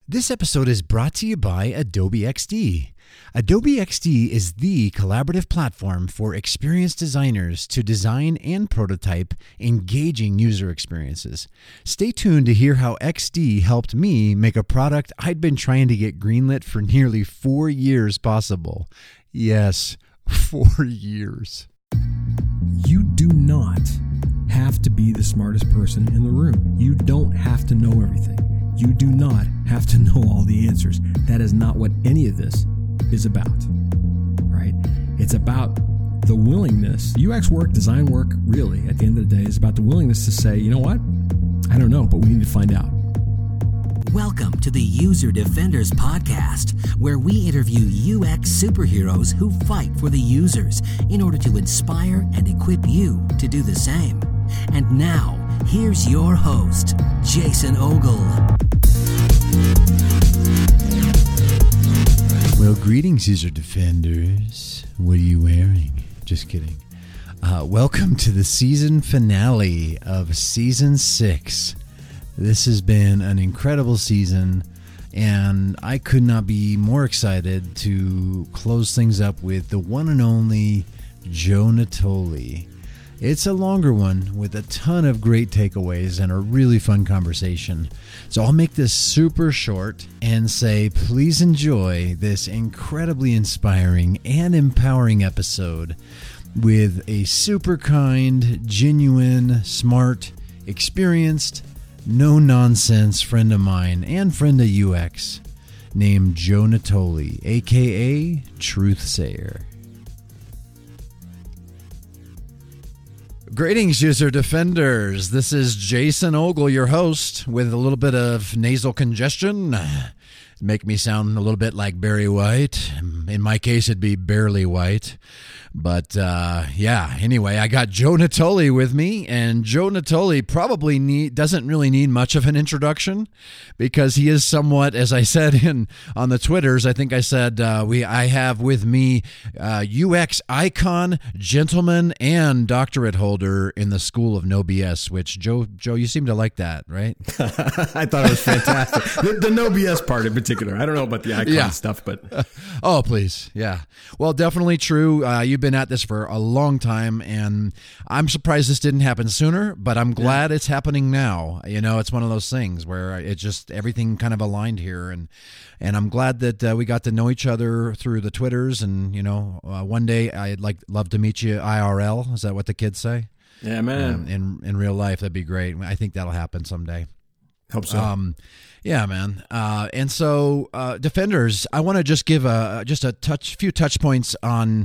This episode is brought to you by Adobe XD. Adobe XD is the collaborative platform for experienced designers to design and prototype engaging user experiences. Stay tuned to hear how XD helped me make a product I'd been trying to get greenlit for nearly 4 years possible. Yes, 4 years. You do not have to be the smartest person in the room. You don't have to know everything. You do not have to know all the answers. That is not what any of this is about, right? It's about the willingness. UX work, design work, really, at the end of the day, is about the willingness to say, you know what? I don't know, but we need to find out. Welcome to the User Defenders Podcast, where we interview UX superheroes who fight for the users in order to inspire and equip you to do the same. And now, here's your host, Jason Ogle. Well, greetings, User Defenders. What are you wearing? Just kidding. Welcome to the season finale of Season 6. This has been an incredible season, and I could not be more excited to close things up with the one and only Joe Natoli. It's a longer one with a ton of great takeaways and a really fun conversation. So I'll make this super short and say please enjoy this incredibly inspiring and empowering episode with a super kind, genuine, smart, experienced, no-nonsense friend of mine and friend of UX named Joe Natoli, a.k.a. Truthsayer. Greetings, User Defenders. This is Jason Ogle, your host, with a little bit of nasal congestion. Make me sound a little bit like Barry White. In my case, it'd be Barely White. But, anyway, I got Joe Natoli with me, and Joe Natoli probably doesn't really need much of an introduction because he is somewhat, as I said on the Twitters, I think I said I have with me UX icon, gentleman, and doctorate holder in the School of No BS, which, Joe, you seem to like that, right? I thought it was fantastic. the no BS part in particular. I don't know about the icon stuff, but... Oh, please. Yeah. Well, definitely true. You've been at this for a long time, and I'm surprised this didn't happen sooner, but I'm glad it's happening now. You know, it's one of those things where it just, everything kind of aligned here, and I'm glad that we got to know each other through the Twitters, and, you know, one day I'd love to meet you IRL. Is that what the kids say? Yeah, man. In real life, that'd be great. I think that'll happen someday. Hope so. Yeah, man. And so, Defenders, I want to just give few touch points on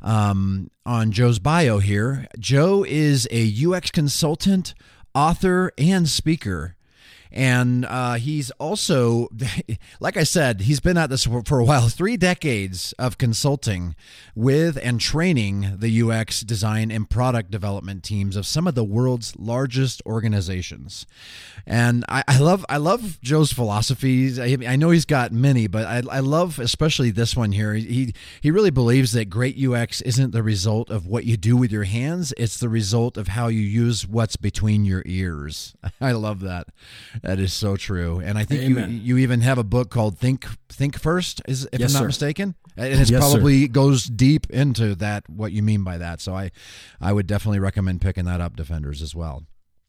Joe's bio here. Joe is a UX consultant, author, and speaker. And he's also, like I said, he's been at this for a while, 3 decades of consulting with and training the UX design and product development teams of some of the world's largest organizations. And I love Joe's philosophies. I know he's got many, but I love especially this one here. He really believes that great UX isn't the result of what you do with your hands. It's the result of how you use what's between your ears. I love that. That is so true. And I think you even have a book called Think First, if I'm not mistaken. And it probably goes deep into that, what you mean by that. So I would definitely recommend picking that up, Defenders, as well.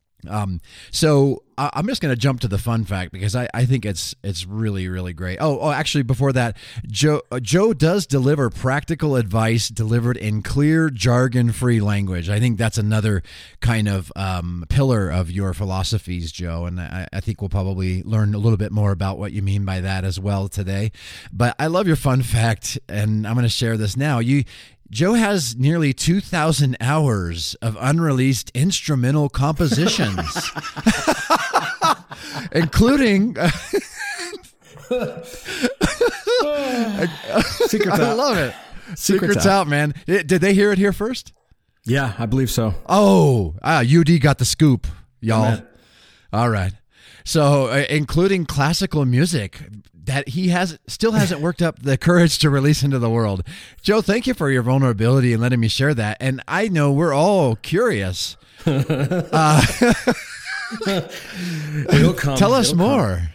So I'm just going to jump to the fun fact because I think it's really, really great. Oh, actually, before that, Joe does deliver practical advice delivered in clear, jargon-free language. I think that's another kind of pillar of your philosophies, Joe, and I think we'll probably learn a little bit more about what you mean by that as well today. But I love your fun fact, and I'm going to share this now. Joe has nearly 2,000 hours of unreleased instrumental compositions, including... Secrets out. I love it. Secrets out, man. Did they hear it here first? Yeah, I believe so. Oh, UD got the scoop, y'all. All right. So, including classical music that he still hasn't worked up the courage to release into the world. Joe, thank you for your vulnerability and letting me share that. And I know we're all curious. Tell us more.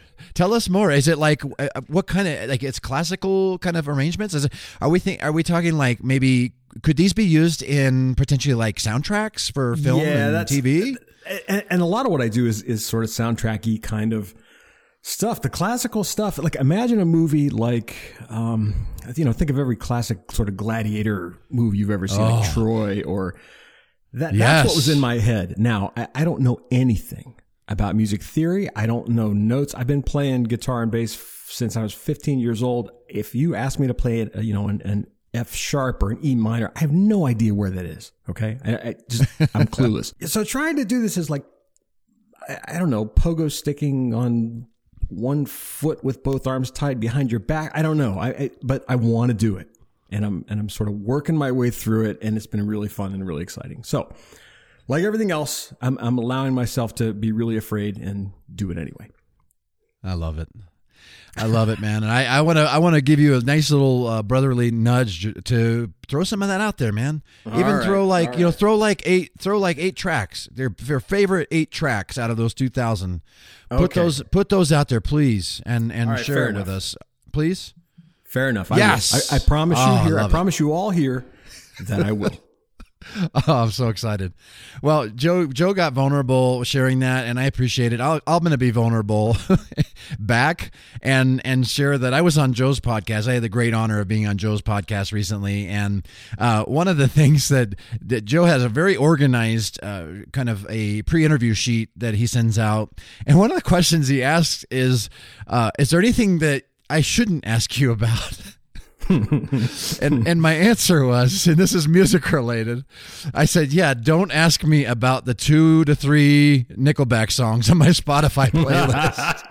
Tell us more. Is it like what kind of like it's classical kind of arrangements? Are we talking like maybe could these be used in potentially like soundtracks for film and TV? And a lot of what I do is sort of soundtracky kind of stuff. The classical stuff, like imagine a movie like, think of every classic sort of gladiator movie you've ever seen, like Troy or that. That's what was in my head. Now, I don't know anything about music theory. I don't know notes. I've been playing guitar and bass since I was 15 years old. If you ask me to play it, an F sharp or an E minor, I have no idea where that is. Okay. I'm clueless. So trying to do this is like, I don't know, pogo sticking on one foot with both arms tied behind your back. I don't know. But I want to do it. And I'm sort of working my way through it. And it's been really fun and really exciting. So like everything else, I'm allowing myself to be really afraid and do it anyway. I love it. I love it, man. And I want to give you a nice little brotherly nudge to throw some of that out there, man. Throw like 8 tracks. Their favorite 8 tracks out of those 2,000. Put those out there, please, and share it with us, please. Fair enough. Yes, I promise you here. I promise you all here that I will. Oh, I'm so excited. Well, Joe got vulnerable sharing that, and I appreciate it. I'm going to be vulnerable back and share that I was on Joe's podcast. I had the great honor of being on Joe's podcast recently, and one of the things that Joe has a very organized kind of a pre-interview sheet that he sends out, and one of the questions he asks is there anything that I shouldn't ask you about? and my answer was, and this is music related, I said, yeah, don't ask me about the 2 to 3 Nickelback songs on my Spotify playlist.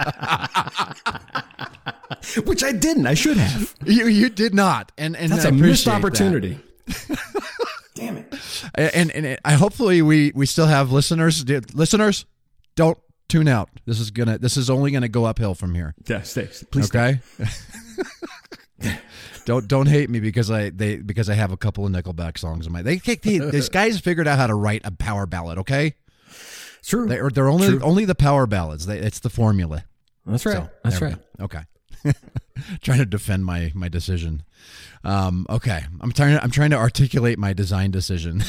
Which I didn't. I should have. You did not. And that's a missed opportunity. Damn it. And I hopefully we still have listeners. Listeners, don't tune out. This is only gonna go uphill from here. Yeah, stay. Please. Okay. Don't hate me because I have a couple of Nickelback songs in my. These guys figured out how to write a power ballad. Okay, it's true. They're only the power ballads. It's the formula. That's right. So, that's right. Okay. Trying to defend my decision. Okay, I'm trying to articulate my design decision.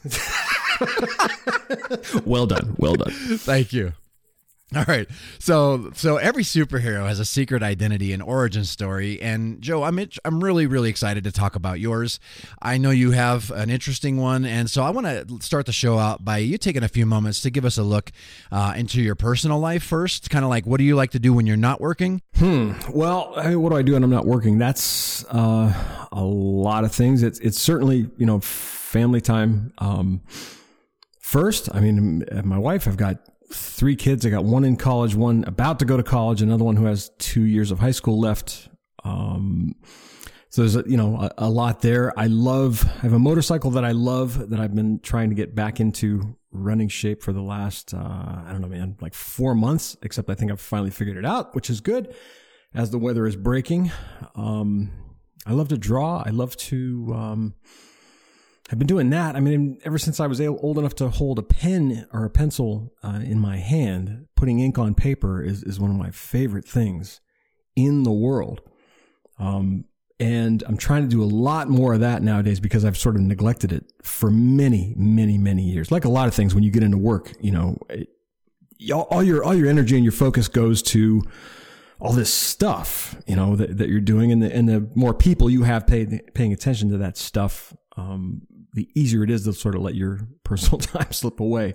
Well done. Thank you. All right. So every superhero has a secret identity and origin story. And Joe, I'm really, really excited to talk about yours. I know you have an interesting one. And so I want to start the show out by you taking a few moments to give us a look into your personal life first. Kind of like, what do you like to do when you're not working? Well, what do I do when I'm not working? That's a lot of things. It's certainly, family time. First, I mean, my wife, I've got 3 kids. I got one in college, one about to go to college, another one who has 2 years of high school left. So there's a lot there. I have a motorcycle that I love that I've been trying to get back into running shape for the last, I don't know, man, like 4 months, except I think I've finally figured it out, which is good as the weather is breaking. I love to draw. I love to, I've been doing that. I mean, ever since I was old enough to hold a pen or a pencil in my hand, putting ink on paper is one of my favorite things in the world. And I'm trying to do a lot more of that nowadays because I've sort of neglected it for many, many, many years. Like a lot of things, when you get into work, all your energy and your focus goes to all this stuff, that you're doing, and the more people you have paying attention to that stuff, the easier it is to sort of let your personal time slip away.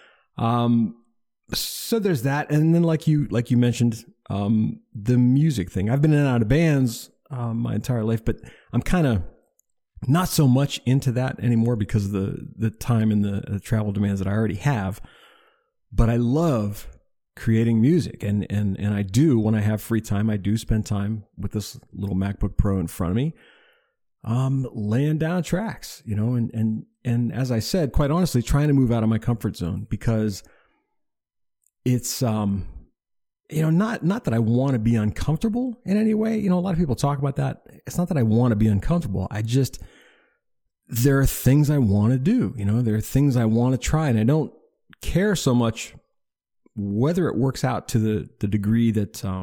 So there's that. And then like you mentioned, the music thing. I've been in and out of bands, my entire life, but I'm kind of not so much into that anymore because of the time and the travel demands that I already have. But I love creating music. And I do, when I have free time, I do spend time with this little MacBook Pro in front of me, laying down tracks, and as I said, quite honestly, trying to move out of my comfort zone because it's, not that I want to be uncomfortable in any way. A lot of people talk about that. It's not that I want to be uncomfortable. There are things I want to do, there are things I want to try, and I don't care so much whether it works out to the degree that,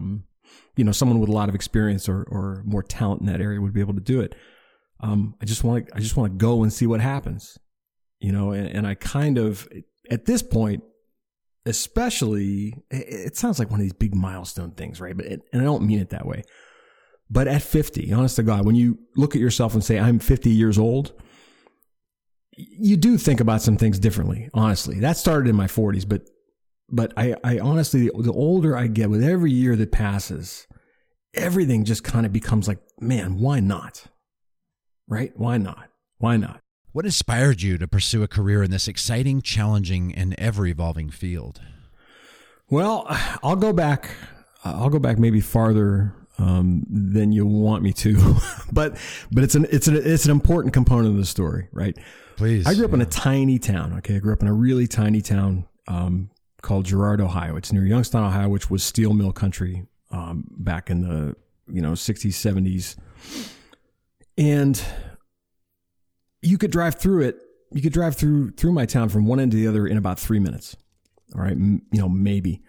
someone with a lot of experience or more talent in that area would be able to do it. I just want to go and see what happens, and I kind of, at this point, especially, it sounds like one of these big milestone things, right? And I don't mean it that way. But at 50, honest to God, when you look at yourself and say, I'm 50 years old, you do think about some things differently, honestly. That started in my 40s, but I honestly, the older I get, with every year that passes, everything just kind of becomes like, man, why not? Right? Why not? Why not? What inspired you to pursue a career in this exciting, challenging, and ever-evolving field? Well, I'll go back maybe farther than you want me to, but it's an important component of the story, right? Please. I grew up in a tiny town. Okay, I grew up in a really tiny town called Girard, Ohio. It's near Youngstown, Ohio, which was steel mill country back in the 60s, 70s, and you could drive through it. You could drive through my town from one end to the other in about 3 minutes. All right, maybe.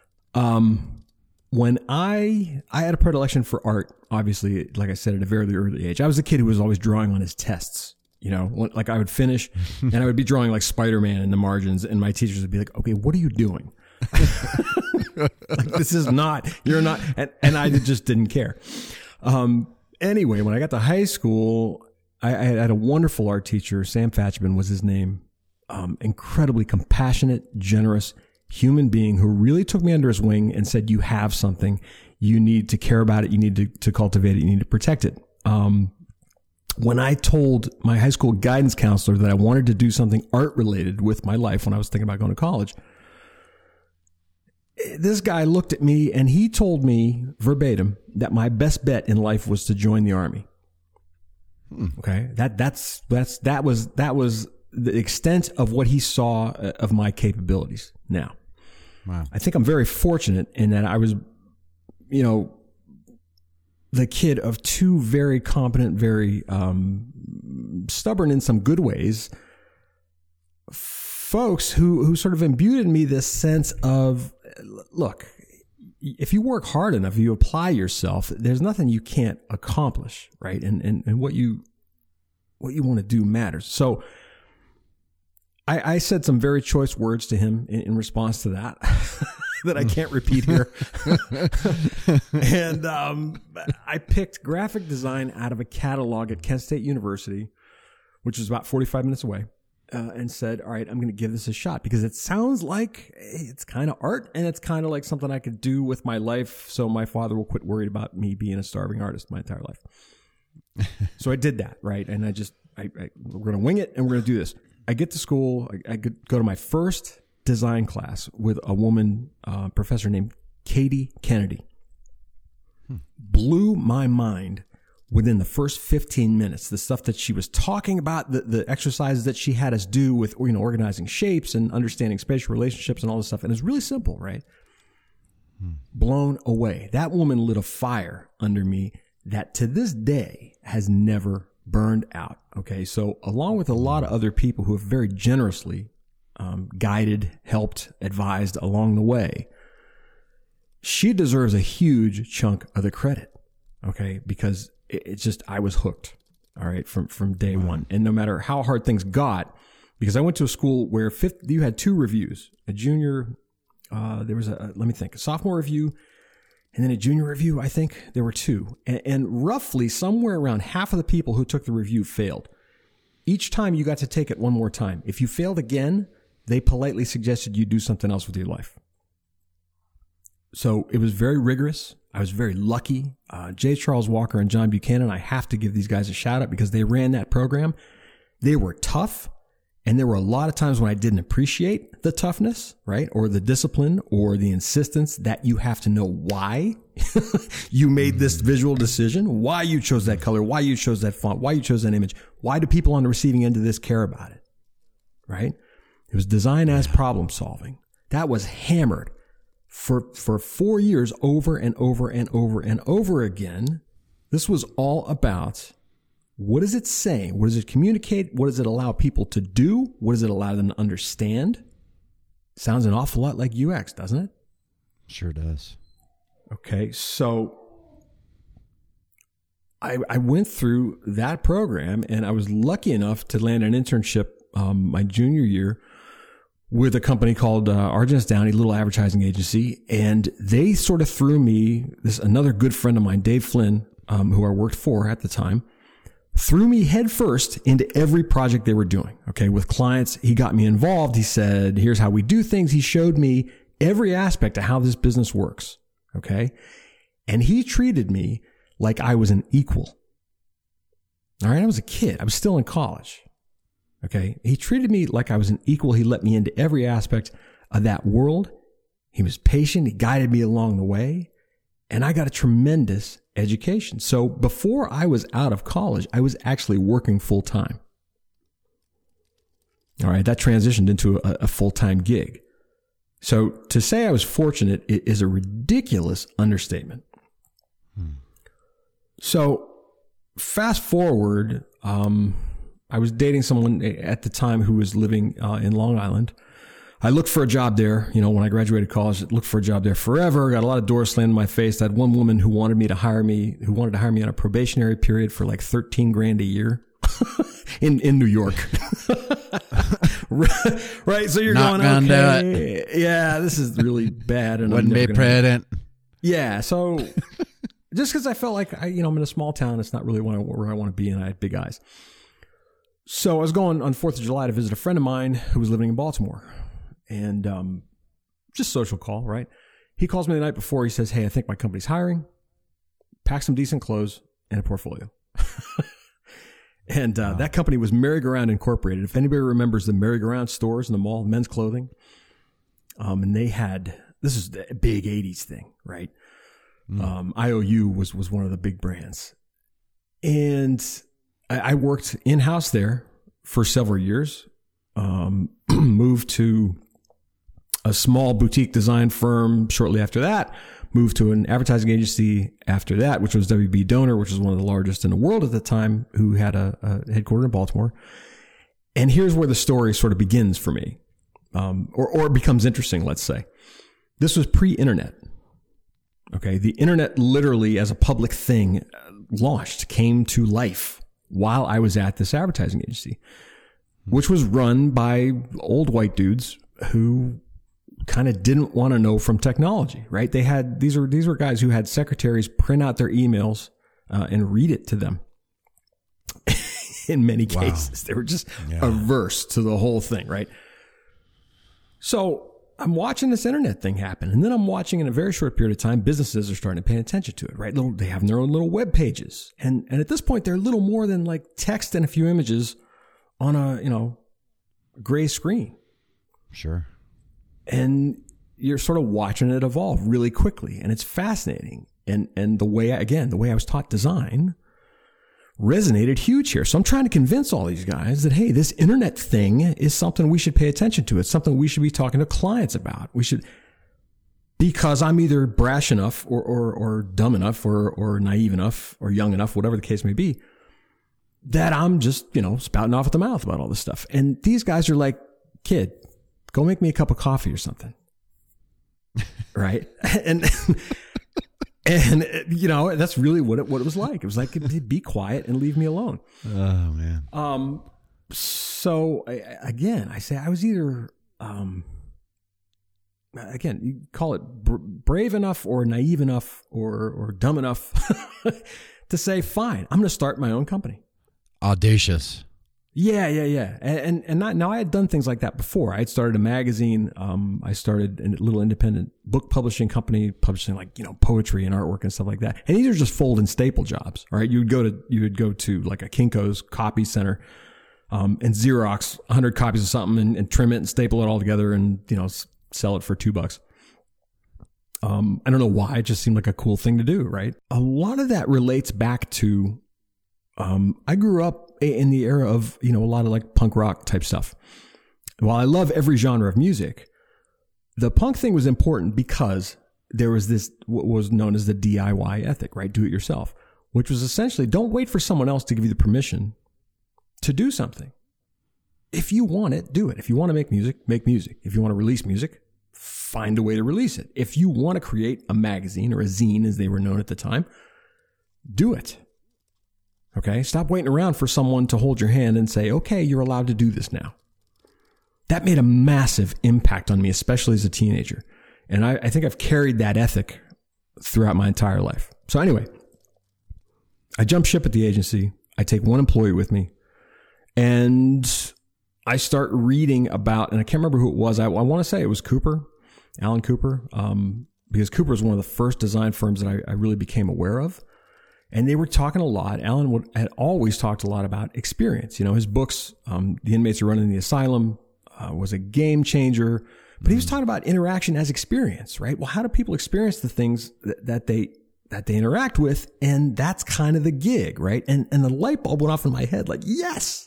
When I had a predilection for art, obviously, like I said, at a very early age. I was a kid who was always drawing on his tests. Like I would finish and I would be drawing like Spider-Man in the margins, and my teachers would be like, okay, what are you doing? You're not, and I just didn't care. Anyway, when I got to high school, I had a wonderful art teacher. Sam Fatchman was his name. Incredibly compassionate, generous human being who really took me under his wing and said, you have something, you need to care about it, you need to cultivate it, you need to protect it. When I told my high school guidance counselor that I wanted to do something art related with my life when I was thinking about going to college, this guy looked at me and he told me verbatim that my best bet in life was to join the Army. Okay. That was the extent of what he saw of my capabilities. Now, wow. I think I'm very fortunate in that I was, the kid of two very competent, very stubborn in some good ways, folks who sort of imbued in me this sense of, look, if you work hard enough, you apply yourself, there's nothing you can't accomplish, right? And what you want to do matters. So I said some very choice words to him in response to that that I can't repeat here. And I picked graphic design out of a catalog at Kent State University, which is about 45 minutes away, and said, all right, I'm going to give this a shot because it sounds like it's kind of art and it's kind of like something I could do with my life so my father will quit worried about me being a starving artist my entire life. So I did that, right? And we're going to wing it and we're going to do this. I get to school. I go to my first design class with a woman professor named Katie Kennedy. Blew my mind within the first 15 minutes. The stuff that she was talking about, the exercises that she had us do with organizing shapes and understanding spatial relationships and all this stuff. And it's really simple, right? Blown away. That woman lit a fire under me that to this day has never burned out. Okay, so along with a lot of other people who have very generously guided, helped, advised along the way, she deserves a huge chunk of the credit. Okay, because it's just, I was hooked. All right, from day one, and no matter how hard things got, because I went to a school where you had two reviews, a junior, there was a sophomore review. And then a junior review, I think there were two. And roughly somewhere around half of the people who took the review failed. Each time you got to take it one more time. If you failed again, they politely suggested you do something else with your life. So it was very rigorous. I was very lucky. J. Charles Walker and John Buchanan, I have to give these guys a shout out because they ran that program. They were tough. And there were a lot of times when I didn't appreciate the toughness, right? Or the discipline or the insistence that you have to know why you made this visual decision, why you chose that color, why you chose that font, why you chose that image. Why do people on the receiving end of this care about it? Right? It was design as problem solving. That was hammered for 4 years over and over and over and over again. This was all about, what is it saying? What does it communicate? What does it allow people to do? What does it allow them to understand? Sounds an awful lot like UX, doesn't it? Sure does. Okay, so I went through that program, and I was lucky enough to land an internship my junior year with a company called Argents Downey, little advertising agency, and they sort of threw me another good friend of mine, Dave Flynn, who I worked for at the time, threw me headfirst into every project they were doing. Okay, with clients, he got me involved. He said, "Here's how we do things." He showed me every aspect of how this business works. Okay, and he treated me like I was an equal. All right, I was a kid. I was still in college. Okay, he treated me like I was an equal. He let me into every aspect of that world. He was patient. He guided me along the way, and I got a tremendous education. So before I was out of college, I was actually working full time. All right, that transitioned into a full-time gig. So to say I was fortunate is a ridiculous understatement. So fast forward, I was dating someone at the time who was living in Long Island. I looked for a job there. You know, when I graduated college, I looked for a job there forever. Got a lot of doors slammed in my face. I had one woman who wanted to hire me on a probationary period for like $13,000 a year in New York. Right. So you're Not going, gonna okay, yeah, this is really bad. And Wouldn't be president. Yeah. So just because I felt like I'm in a small town, it's not really where I want to be, and I had big eyes. So I was going on 4th of July to visit a friend of mine who was living in Baltimore, and just social call, right? He calls me the night before. He says, "Hey, I think my company's hiring. Pack some decent clothes and a portfolio." And that company was Merry-Go-Round Incorporated. If anybody remembers the Merry-Go-Round stores in the mall, men's clothing, and they had, this is a big 80s thing, right? IOU was one of the big brands. And I worked in-house there for several years, moved to a small boutique design firm shortly after that, moved to an advertising agency after that, which was WB Donor, which was one of the largest in the world at the time, who had a headquarters in Baltimore. And here's where the story sort of begins for me, or becomes interesting, let's say. This was pre-internet. Okay, the internet literally as a public thing came to life while I was at this advertising agency, which was run by old white dudes who kind of didn't want to know from technology, right? They had, these were guys who had secretaries print out their emails and read it to them. In many cases, they were just averse to the whole thing, right? So I'm watching this internet thing happen, and then I'm watching in a very short period of time, businesses are starting to pay attention to it, right? They have their own little web pages. And at this point, they're little more than like text and a few images on a, gray screen. Sure. And you're sort of watching it evolve really quickly, and it's fascinating. And the way I was taught design resonated huge here. So I'm trying to convince all these guys that, hey, this internet thing is something we should pay attention to. It's something we should be talking to clients about. We should, because I'm either brash enough or dumb enough or naive enough or young enough, whatever the case may be, that I'm just, spouting off at the mouth about all this stuff. And these guys are like, "Kid, go make me a cup of coffee or something." Right. And that's really what it was like. It was like, be quiet and leave me alone. Oh man. So I say I was either, again, you call it brave enough or naive enough or dumb enough to say, fine, I'm going to start my own company. Audacious. Yeah. And now I had done things like that before. I had started a magazine. I started a little independent book publishing company, publishing poetry and artwork and stuff like that. And these are just fold and staple jobs, right? You would go to like a Kinko's copy center, and Xerox 100 copies of something and trim it and staple it all together and, sell it for $2. I don't know why. It just seemed like a cool thing to do, right? A lot of that relates back to, I grew up in the era of, a lot of like punk rock type stuff. While I love every genre of music, the punk thing was important because there was this, what was known as the DIY ethic, right? Do it yourself, which was essentially don't wait for someone else to give you the permission to do something. If you want it, do it. If you want to make music, make music. If you want to release music, find a way to release it. If you want to create a magazine or a zine, as they were known at the time, do it. Okay? Stop waiting around for someone to hold your hand and say, okay, you're allowed to do this now. That made a massive impact on me, especially as a teenager. And I think I've carried that ethic throughout my entire life. So anyway, I jump ship at the agency. I take one employee with me, and I start reading about, and I can't remember who it was. I want to say it was Cooper, Alan Cooper, because Cooper was one of the first design firms that I really became aware of. And they were talking a lot. Alan had always talked a lot about experience. You know, his books, The Inmates Who Run in the Asylum, was a game changer. But he was talking about interaction as experience, right? Well, how do people experience the things that they interact with? And that's kind of the gig, right? And the light bulb went off in my head like, yes.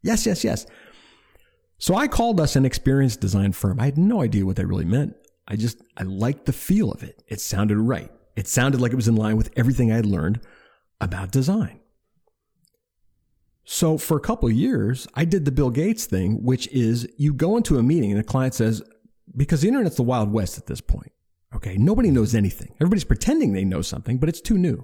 So I called us an experience design firm. I had no idea what that really meant. I liked the feel of it. It sounded right. It sounded like it was in line with everything I had learned about design. So for a couple of years, I did the Bill Gates thing, which is you go into a meeting and the client says, because the internet's the Wild West at this point. Okay. Nobody knows anything. Everybody's pretending they know something, but it's too new.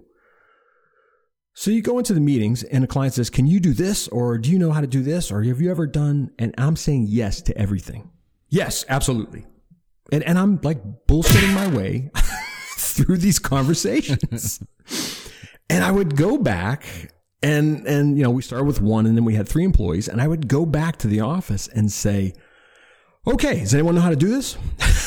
So you go into the meetings and the client says, can you do this? Or do you know how to do this? Or have you ever done? And I'm saying yes to everything. Yes, absolutely. And I'm like bullshitting my way through these conversations. And I would go back and, you know, we started with one and then we had 3 employees, and I would go back to the office and say, okay, does anyone know how to do this?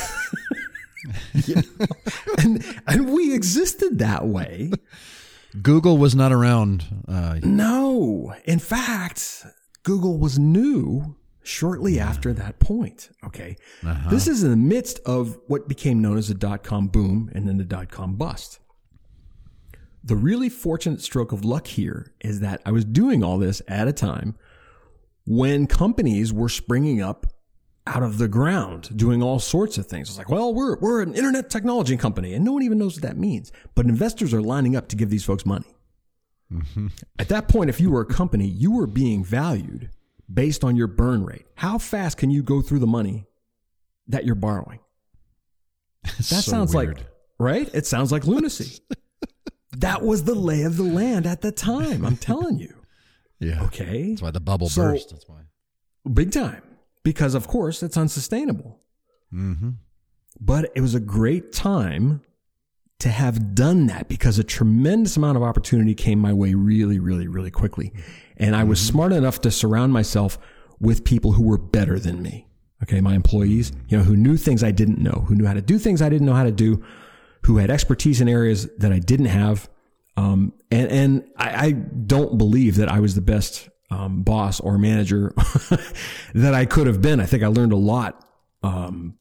You know? And we existed that way. Google was not around. No. In fact, Google was new shortly after that point. Okay. Uh-huh. This is in the midst of what became known as the dot-com boom and then the dot-com bust. The really fortunate stroke of luck here is that I was doing all this at a time when companies were springing up out of the ground, doing all sorts of things. It's like, well, we're an internet technology company, and no one even knows what that means. But investors are lining up to give these folks money. Mm-hmm. At that point, if you were a company, you were being valued based on your burn rate. How fast can you go through the money that you're borrowing? That so sounds weird. Like, right? It sounds like lunacy. That was the lay of the land at the time. I'm telling you. Yeah. Okay. That's why the bubble burst. That's why. Big time. Because, of course, it's unsustainable. Mm-hmm. But it was a great time to have done that because a tremendous amount of opportunity came my way really, really, really quickly. And I was smart enough to surround myself with people who were better than me. Okay, my employees, you know, who knew things I didn't know, who knew how to do things I didn't know how to do, who had expertise in areas that I didn't have. And I don't believe that I was the best boss or manager that I could have been. I think I learned a lot, you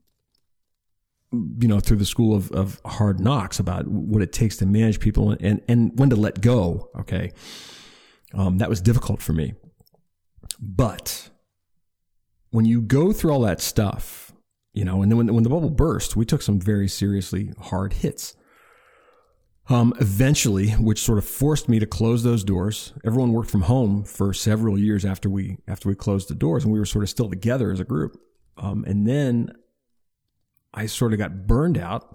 know, through the school of hard knocks about what it takes to manage people and when to let go. Okay. That was difficult for me. But when you go through all that stuff, you know, and then when the bubble burst, we took some very seriously hard hits. Eventually, which sort of forced me to close those doors. Everyone worked from home for several years after we closed the doors, and we were sort of still together as a group. And then I sort of got burned out.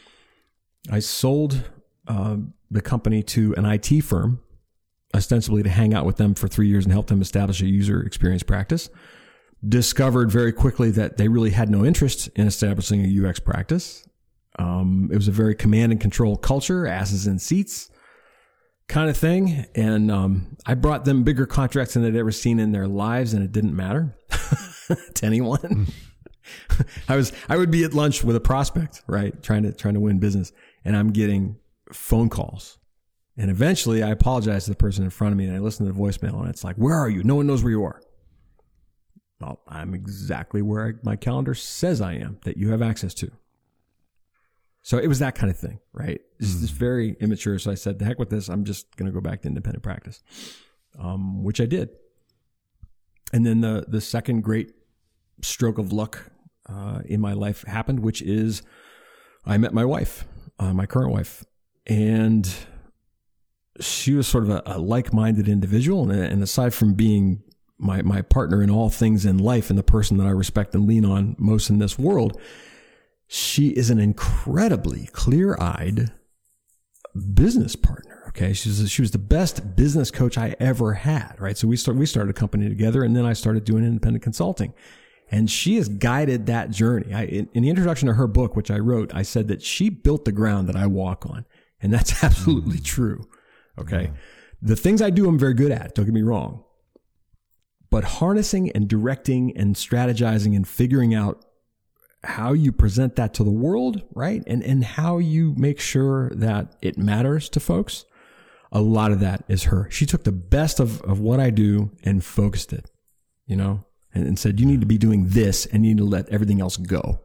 I sold the company to an IT firm, ostensibly to hang out with them for 3 years and help them establish a user experience practice. Discovered very quickly that they really had no interest in establishing a UX practice. It was a very command and control culture, asses in seats kind of thing. And I brought them bigger contracts than they'd ever seen in their lives, and it didn't matter to anyone. I would be at lunch with a prospect, right? Trying to win business, and I'm getting phone calls. And eventually I apologize to the person in front of me, and I listen to the voicemail, and it's like, where are you? No one knows where you are. Well, I'm exactly where my calendar says I am, that you have access to. So it was that kind of thing, right? This is very immature. So I said, the heck with this. I'm just going to go back to independent practice, which I did. And then the second great stroke of luck in my life happened, which is I met my wife, my current wife, and she was sort of a like-minded individual. And aside from being my partner in all things in life and the person that I respect and lean on most in this world, she is an incredibly clear-eyed business partner. Okay. She was the best business coach I ever had. Right. So we started a company together, and then I started doing independent consulting, and she has guided that journey. In the introduction to her book, which I wrote, I said that she built the ground that I walk on. And that's absolutely true. Okay. The things I do, I'm very good at. Don't get me wrong. But harnessing and directing and strategizing and figuring out how you present that to the world, right? And how you make sure that it matters to folks. A lot of that is her. She took the best of what I do and focused it, and said, you need to be doing this and you need to let everything else go.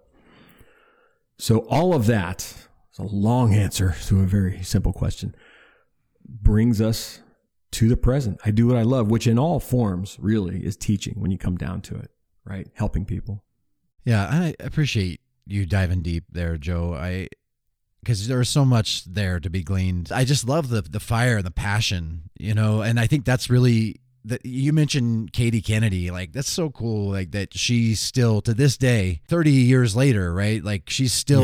So all of that, it's a long answer to a very simple question, brings us to the present. I do what I love, which in all forms really is teaching when you come down to it, right? Helping people. Yeah, I appreciate you diving deep there, Joe. Because there's so much there to be gleaned. I just love the fire and the passion, and I think that's really that. You mentioned Katie Kennedy, like that's so cool, like that she's still to this day, 30 years later, right? Like she's still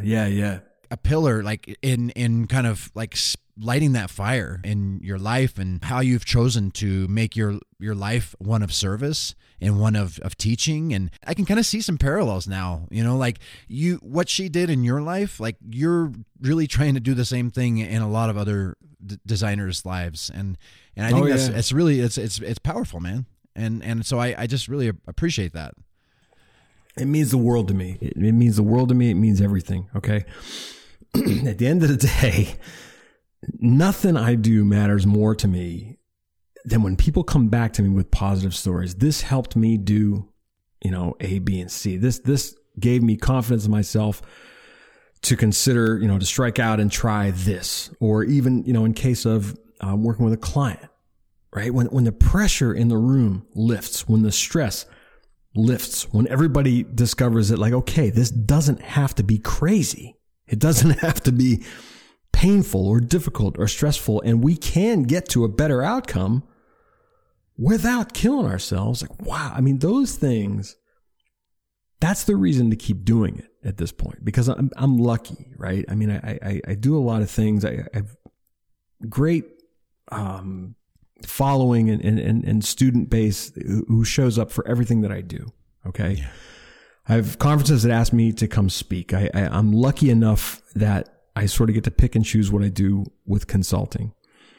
a pillar, like in kind of like lighting that fire in your life, and how you've chosen to make your life one of service and one of teaching. And I can kind of see some parallels now, like what she did in your life, like you're really trying to do the same thing in a lot of other designers' lives. And I think it's really, it's powerful, man. And so I just really appreciate that. It means the world to me. It means the world to me. It means everything. Okay. At the end of the day, nothing I do matters more to me than when people come back to me with positive stories. This helped me do, A, B, and C. This gave me confidence in myself to consider, to strike out and try this. Or even, in case of working with a client, right? When the pressure in the room lifts, when the stress lifts, when everybody discovers that, like, okay, this doesn't have to be crazy. It doesn't have to be painful or difficult or stressful, and we can get to a better outcome without killing ourselves. Like, wow. I mean, those things, that's the reason to keep doing it at this point, because I'm lucky, right? I mean, I do a lot of things. I have great following and student base who shows up for everything that I do. Okay. Yeah. I have conferences that ask me to come speak. I'm lucky enough that I sort of get to pick and choose what I do with consulting.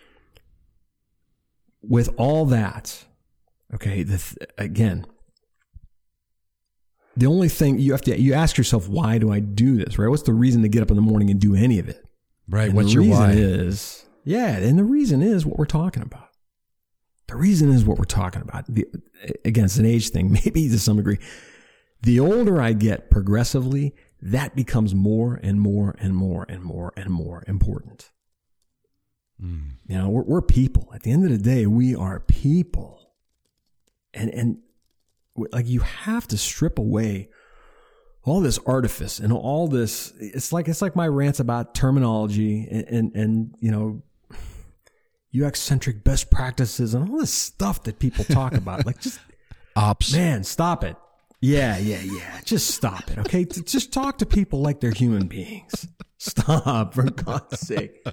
With all that, okay, again, the only thing you ask yourself, why do I do this, right? What's the reason to get up in the morning and do any of it? Right. And what's your why? And the reason is what we're talking about. The reason is what we're talking about. Again, it's an age thing, maybe to some degree. The older I get progressively, that becomes more and more and more and more and more important. We're people. At the end of the day, we are people. And like, you have to strip away all this artifice and all this. It's like my rants about terminology and UX-centric best practices and all this stuff that people talk about. Like, just ops. Man, stop it. Yeah. Just stop it, okay? Just talk to people like they're human beings. Stop, for God's sake.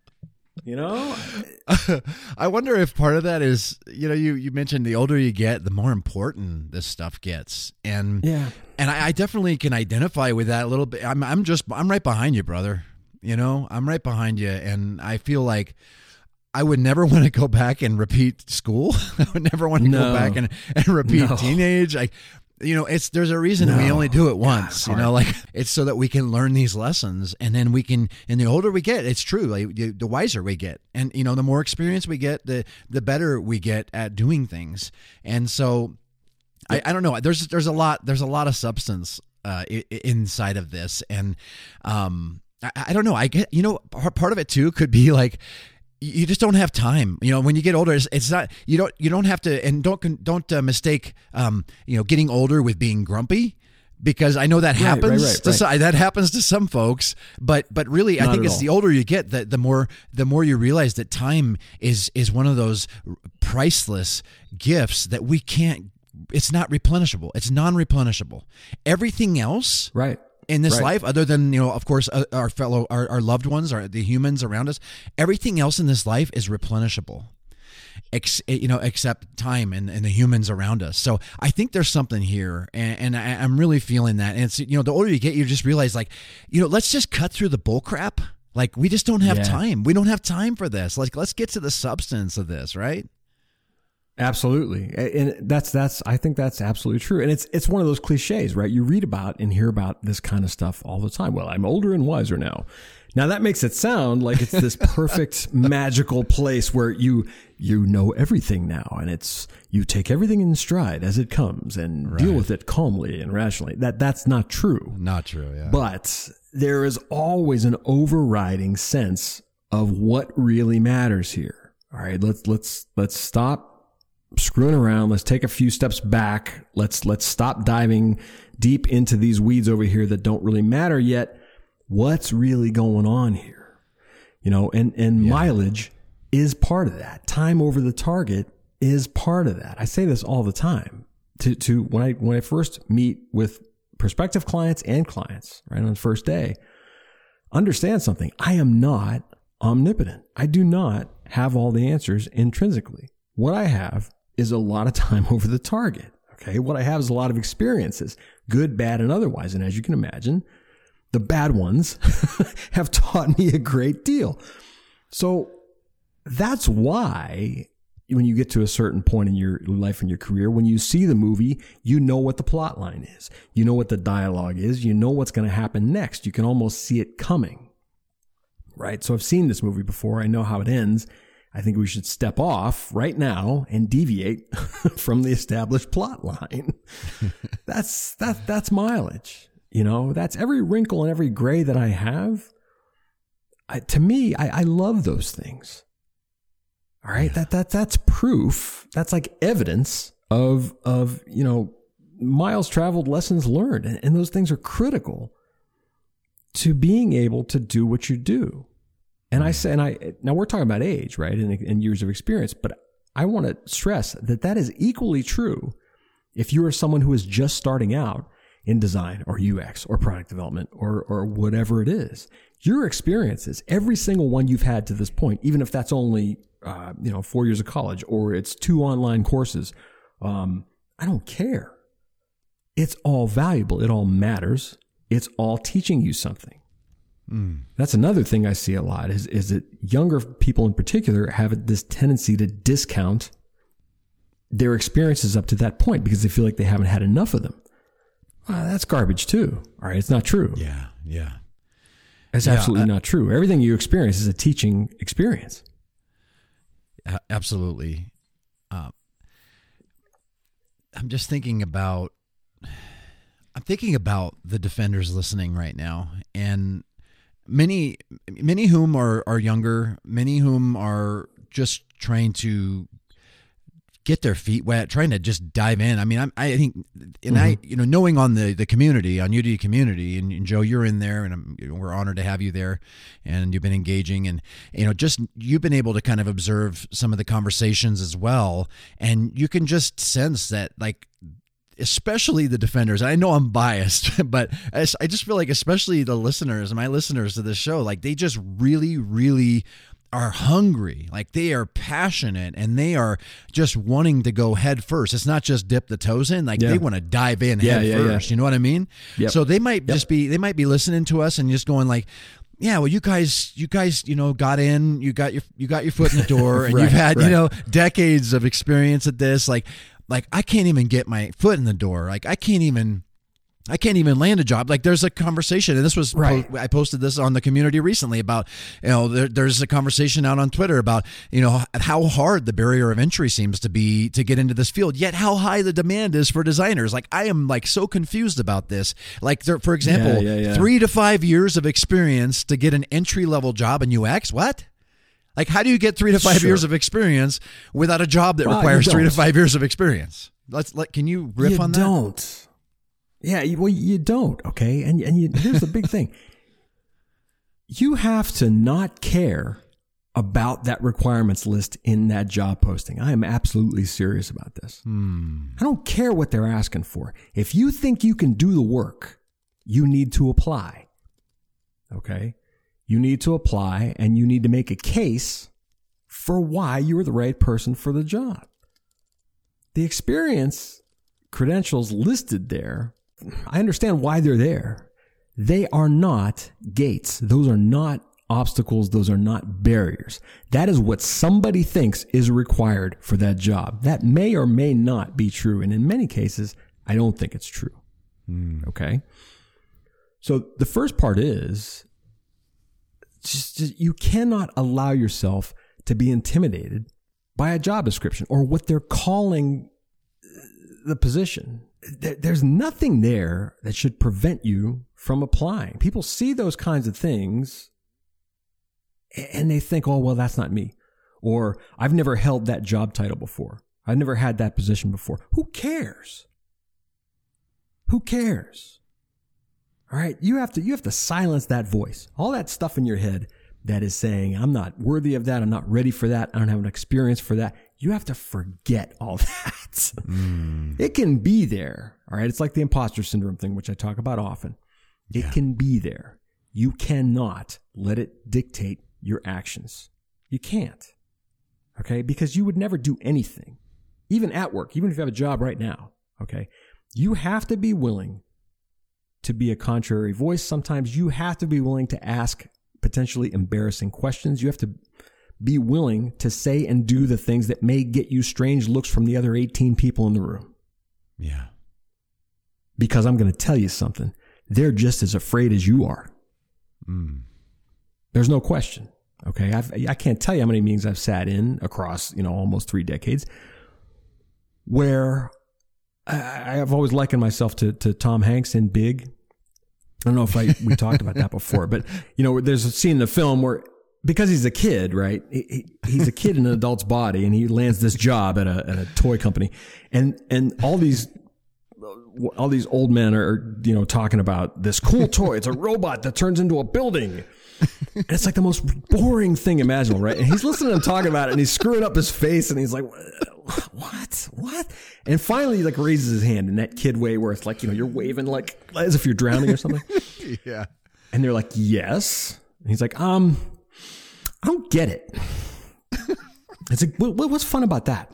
I wonder if part of that is, you mentioned the older you get, the more important this stuff gets. And I definitely can identify with that a little bit. I'm right behind you, brother. I'm right behind you. And I feel like I would never want to go back and repeat school. I would never want to go back and repeat teenage. There's a reason we only do it once, it's so that we can learn these lessons, and then we can, and the older we get, it's true, like the wiser we get, and the more experience we get, the better we get at doing things. And so I don't know, there's a lot of substance inside of this. And I don't know, I get, part of it too could be like, you just don't have time. When you get older, it's not, you don't have to, and don't mistake, getting older with being grumpy, because I know that happens. Right. That happens to some folks, but really, I think it's the older you get, the more you realize that time is one of those priceless gifts that we can't, it's not replenishable. It's non-replenishable. Everything else, right, in this Right. life, other than, of course, our loved ones, the humans around us. Everything else in this life is replenishable, except time and the humans around us. So I think there's something here, and I'm really feeling that. And it's, the older you get, you just realize, like, let's just cut through the bull crap. Like, we just don't have time. We don't have time for this. Like, let's get to the substance of this, right? Absolutely. And I think that's absolutely true. And it's one of those cliches, right? You read about and hear about this kind of stuff all the time. Well, I'm older and wiser now. Now that makes it sound like it's this perfect magical place where you know everything now, and you take everything in stride as it comes and deal with it calmly and rationally. That's not true. Not true, yeah. But there is always an overriding sense of what really matters here. All right, let's stop screwing around. Let's take a few steps back. Let's stop diving deep into these weeds over here that don't really matter yet. What's really going on here? And mileage is part of that. Time over the target is part of that. I say this all the time to when I first meet with prospective clients and clients, right, on the first day. Understand something. I am not omnipotent. I do not have all the answers intrinsically. What I have is a lot of time over the target. Okay. What I have is a lot of experiences, good, bad, and otherwise. And as you can imagine, the bad ones have taught me a great deal. So that's why when you get to a certain point in your life and your career, when you see the movie, you know what the plot line is. You know what the dialogue is. You know what's going to happen next. You can almost see it coming, right? So I've seen this movie before. I know how it ends. I think we should step off right now and deviate from the established plot line. That's mileage. That's every wrinkle and every gray that I have. To me, I love those things. All right. That's proof. That's like evidence of miles traveled, lessons learned. And those things are critical to being able to do what you do. And now we're talking about age, right? And years of experience, but I want to stress that is equally true if you are someone who is just starting out in design or UX or product development or whatever it is. Your experiences, every single one you've had to this point, even if that's only 4 years of college or it's 2 online courses, I don't care. It's all valuable. It all matters. It's all teaching you something. That's another thing I see a lot is that younger people in particular have this tendency to discount their experiences up to that point because they feel like they haven't had enough of them. Well, that's garbage too. All right. It's not true. Yeah. It's absolutely not true. Everything you experience is a teaching experience. Absolutely. I'm just thinking about the defenders listening right now, and many whom are younger, many whom are just trying to get their feet wet, trying to just dive in. I mean, I think, and knowing on the community, on UD community, and Joe, you're in there, and we're honored to have you there, and you've been engaging, and just you've been able to kind of observe some of the conversations as well, and you can just sense that, like, especially the defenders. I know I'm biased, but I just feel like especially the listeners, my listeners to this show, like they just really, really are hungry. Like they are passionate and they are just wanting to go head first. It's not just dip the toes in. Like they want to dive in head first. You know what I mean? Yep. So they might they might be listening to us and just going like, yeah, well, you guys, got in, you got your foot in the door, and you've had, decades of experience at this. Like I can't even get my foot in the door. Like I can't even land a job. Like there's a conversation, and this was I posted this on the community recently about there's a conversation out on Twitter about how hard the barrier of entry seems to be to get into this field, yet how high the demand is for designers. Like I am like so confused about this. Like for example, 3 to 5 years of experience to get an entry level job in UX. What? Like how do you get 3 to 5 years of experience without a job that requires 3 to 5 years of experience? Can you riff on that? You don't. Yeah, well, you don't, okay? And here's the big thing. You have to not care about that requirements list in that job posting. I am absolutely serious about this. I don't care what they're asking for. If you think you can do the work, you need to apply. Okay? You need to apply, and you need to make a case for why you are the right person for the job. The experience credentials listed there, I understand why they're there. They are not gates. Those are not obstacles. Those are not barriers. That is what somebody thinks is required for that job. That may or may not be true. And in many cases, I don't think it's true. Okay? So the first part is just you cannot allow yourself to be intimidated by a job description or what they're calling the position. There's nothing there that should prevent you from applying. People see those kinds of things and they think, oh, well, that's not me. Or I've never held that job title before. I've never had that position before. Who cares? Who cares? All right. You have to silence that voice. All that stuff in your head that is saying, I'm not worthy of that. I'm not ready for that. I don't have an experience for that. You have to forget all that. It can be there. All right. It's like the imposter syndrome thing, which I talk about often. It can be there. You cannot let it dictate your actions. You can't. Okay. Because you would never do anything, even at work, even if you have a job right now. Okay. You have to be willing to be a contrary voice. Sometimes you have to be willing to ask potentially embarrassing questions. You have to be willing to say and do the things that may get you strange looks from the other 18 people in the room. Yeah. Because I'm going to tell you something. They're just as afraid as you are. There's no question. Okay. I can't tell you how many meetings I've sat in across, almost 3 decades where I've always likened myself to Tom Hanks in Big. I don't know if we talked about that before, but there's a scene in the film where, because he's a kid, right? He's a kid in an adult's body, and he lands this job at a toy company, and all these old men are talking about this cool toy. It's a robot that turns into a building. And it's like the most boring thing imaginable, right? And he's listening to him talking about it, and he's screwing up his face, and he's like, what? And finally, he raises his hand in that kid way where it's like, you're waving like as if you're drowning or something. Yeah. And they're like, yes. And he's like, I don't get it. It's like, what's fun about that?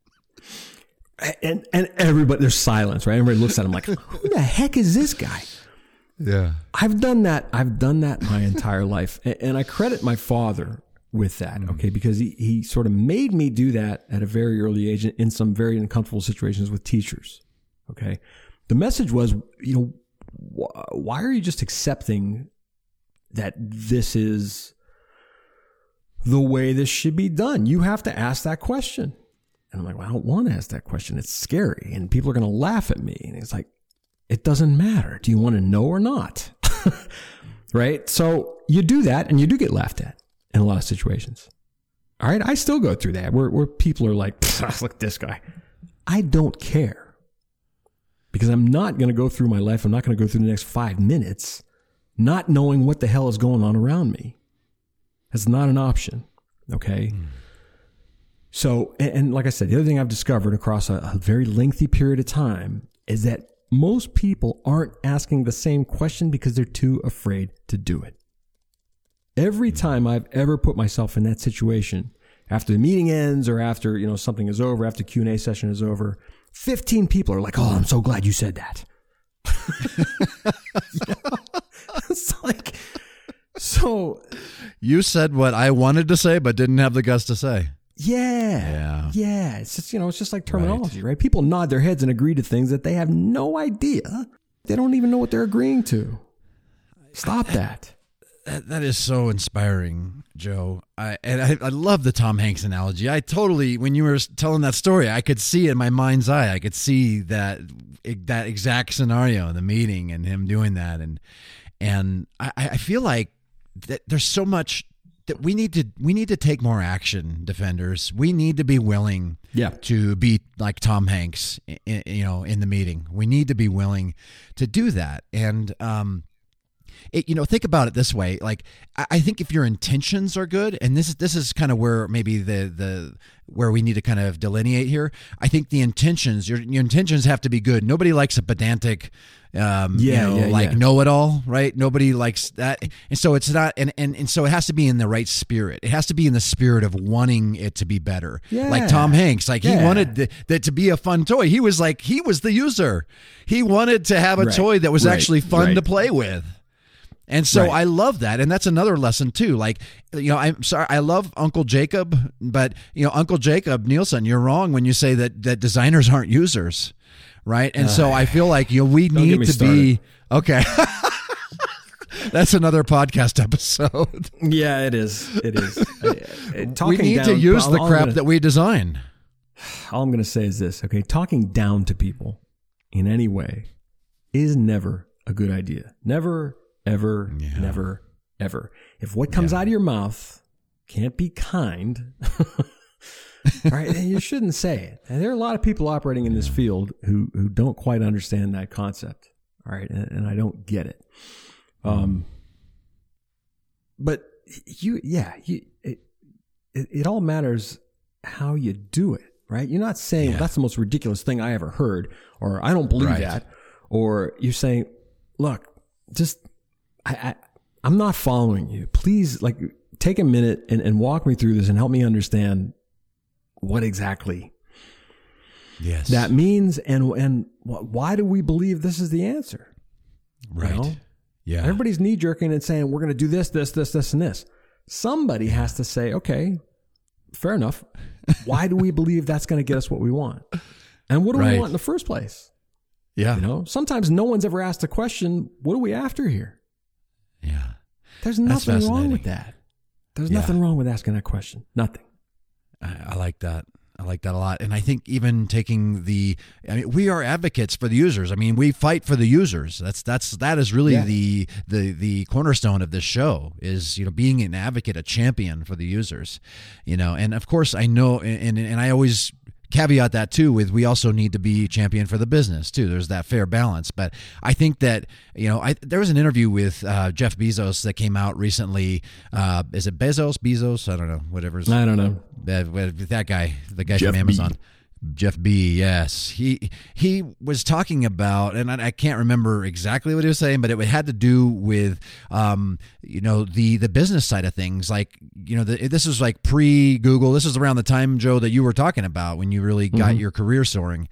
And everybody, there's silence, right? Everybody looks at him like, who the heck is this guy? Yeah. I've done that my entire life. And I credit my father with that, okay? Because he sort of made me do that at a very early age in some very uncomfortable situations with teachers, okay? The message was, why are you just accepting that this is the way this should be done? You have to ask that question. And I'm like, well, I don't want to ask that question. It's scary, and people are going to laugh at me. And it's like, it doesn't matter. Do you want to know or not? Right? So you do that, and you do get laughed at in a lot of situations. All right? I still go through that where people are like, look at this guy. I don't care, because I'm not going to go through my life. I'm not going to go through the next 5 minutes not knowing what the hell is going on around me. That's not an option. Okay? So, and like I said, the other thing I've discovered across a very lengthy period of time is that most people aren't asking the same question because they're too afraid to do it. Every time I've ever put myself in that situation, after the meeting ends or after, something is over, after Q&A session is over, 15 people are like, oh, I'm so glad you said that. It's like, so. You said what I wanted to say, but didn't have the guts to say. Yeah. It's just, it's just like terminology, right? People nod their heads and agree to things that they have no idea. They don't even know what they're agreeing to. Stop that. That is so inspiring, Joe. I love the Tom Hanks analogy. I totally, when you were telling that story, I could see it in my mind's eye. I could see that exact scenario in the meeting and him doing that. And I feel like that there's so much that we need to take more action, defenders. We need to be willing to be like Tom Hanks, in the meeting. We need to be willing to do that. And, think about it this way. Like, I think if your intentions are good, and this is kind of where maybe where we need to kind of delineate here. I think the intentions, your intentions have to be good. Nobody likes a pedantic, know-it-all, right? Nobody likes that. And so it's not, and so it has to be in the right spirit. It has to be in the spirit of wanting it to be better. Yeah. Like Tom Hanks, like he wanted that to be a fun toy. He was the user. He wanted to have a toy that was actually fun to play with. And so I love that. And that's another lesson too. Like, I'm sorry, I love Uncle Jacob, but Uncle Jacob Nielsen, you're wrong when you say that designers aren't users. Right. And so I feel like, we need to be, okay. That's another podcast episode. Yeah, it is. It is. We need to use the crap that we design. All I'm going to say is this. Okay. Talking down to people in any way is never a good idea. Never, ever, never, ever. If what comes out of your mouth can't be kind, all right, then you shouldn't say it. And there are a lot of people operating in this field who don't quite understand that concept. All right, and I don't get it. But it all matters how you do it, right? You're not saying that's the most ridiculous thing I ever heard, or I don't believe that, or you're saying, look, just I'm not following you. Please, take a minute and walk me through this and help me understand what exactly that means and why do we believe this is the answer? Right. Yeah. Everybody's knee jerking and saying, we're going to do this, this, this, this, and this. Somebody has to say, okay, fair enough. Why do we believe that's going to get us what we want? And what do we want in the first place? Yeah. Sometimes no one's ever asked the question, what are we after here? Yeah. There's nothing wrong with that. There's nothing wrong with asking that question. Nothing. I like that. I like that a lot. And I think even taking we are advocates for the users. I mean, we fight for the users. That is really the cornerstone of this show is, being an advocate, a champion for the users, and of course I know, and I always caveat that too with we also need to be champion for the business too. There's that fair balance. But I think that, there was an interview with Jeff Bezos that came out recently. Is it Bezos? I don't know. Whatever. I don't know. That guy, the guy Jeff from Amazon. B. Jeff B. Yes. He was talking about, and I can't remember exactly what he was saying, but it had to do with, the business side of things. Like, this is like pre-Google. This is around the time, Joe, that you were talking about when you really got your career soaring.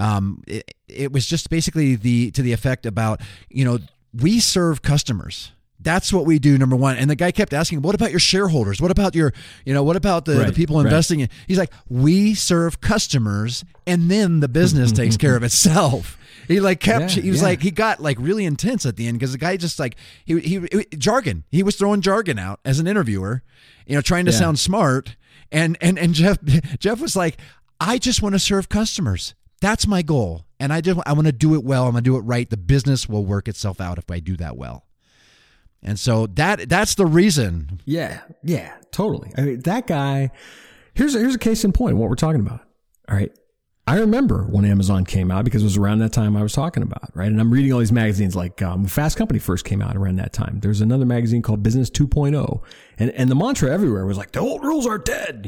It was just basically to the effect about, we serve customers. That's what we do, number one. And the guy kept asking, what about your shareholders? What about what about the people investing in? He's like, we serve customers and then the business takes care of itself. He he got really intense at the end because the guy just he jargon. He was throwing jargon out as an interviewer, trying to sound smart. And Jeff was like, I just want to serve customers. That's my goal. And I want to do it well. I'm going to do it right. The business will work itself out if I do that well. And so that's the reason. Yeah, totally. I mean, that guy, here's a case in point of what we're talking about. All right. I remember when Amazon came out because it was around that time I was talking about, right? And I'm reading all these magazines like Fast Company first came out around that time. There's another magazine called Business 2.0. And the mantra everywhere was like, the old rules are dead,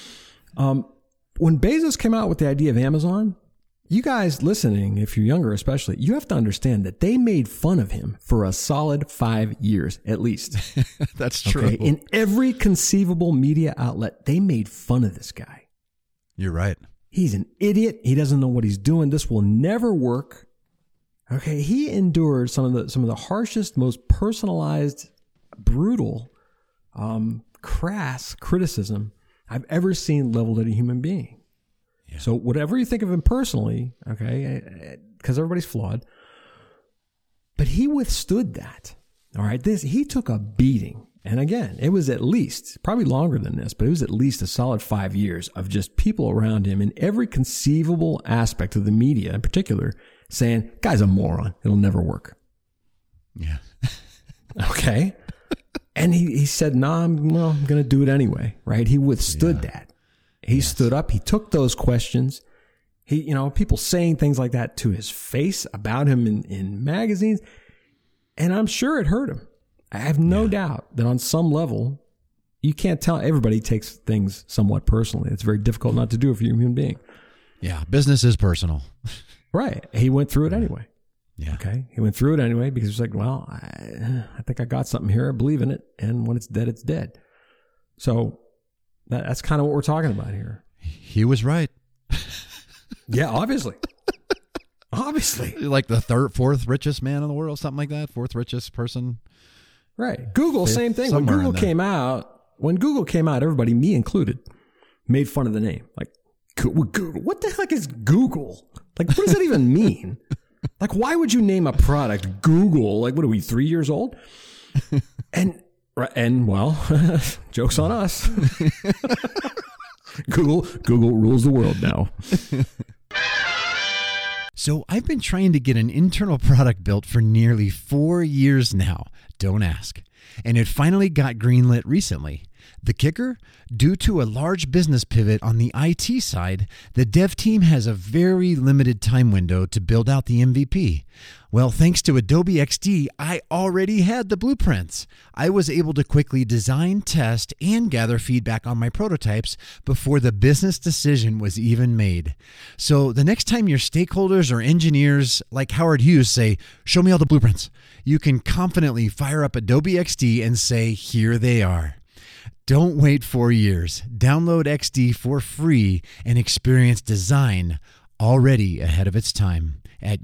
When Bezos came out with the idea of Amazon, you guys listening, if you're younger especially, you have to understand that they made fun of him for a solid 5 years at least. That's true. Okay? In every conceivable media outlet, they made fun of this guy. You're right. He's an idiot. He doesn't know what he's doing. This will never work. Okay, he endured some of the harshest, most personalized, brutal, crass criticism I've ever seen leveled at a human being. Yeah. So whatever you think of him personally, okay, because everybody's flawed, but he withstood that. All right, he took a beating. And again, it was at least, probably longer than this, but it was at least a solid 5 years of just people around him in every conceivable aspect of the media in particular saying, guy's a moron. It'll never work. Yeah. Okay. And he said, I'm going to do it anyway, right? He withstood that. He stood up. He took those questions. People saying things like that to his face about him in magazines. And I'm sure it hurt him. I have no doubt that on some level, you can't tell. Everybody takes things somewhat personally. It's very difficult not to do if you're a human being. Yeah, business is personal. Right. He went through it anyway. Yeah. Okay. He went through it anyway because he's like, well, I think I got something here. I believe in it. And when it's dead, it's dead. So that's kind of what we're talking about here. He was right. Yeah, obviously. Obviously. Like the fourth richest man in the world, something like that. Fourth richest person. Right. Google, same thing. When Google came out, everybody, me included, made fun of the name. Like, Google. What the heck is Google? Like, what does that even mean? Like, why would you name a product Google? Like, what are we, 3 years old? And well, joke's on us. Google rules the world now. So I've been trying to get an internal product built for nearly 4 years now. Don't ask. And it finally got greenlit recently. The kicker? Due to a large business pivot on the IT side, the dev team has a very limited time window to build out the MVP. Well, thanks to Adobe XD, I already had the blueprints. I was able to quickly design, test, and gather feedback on my prototypes before the business decision was even made. So the next time your stakeholders or engineers like Howard Hughes say, "Show me all the blueprints," you can confidently fire up Adobe XD and say, "Here they are." Don't wait 4 years. Download XD for free and experience design already ahead of its time at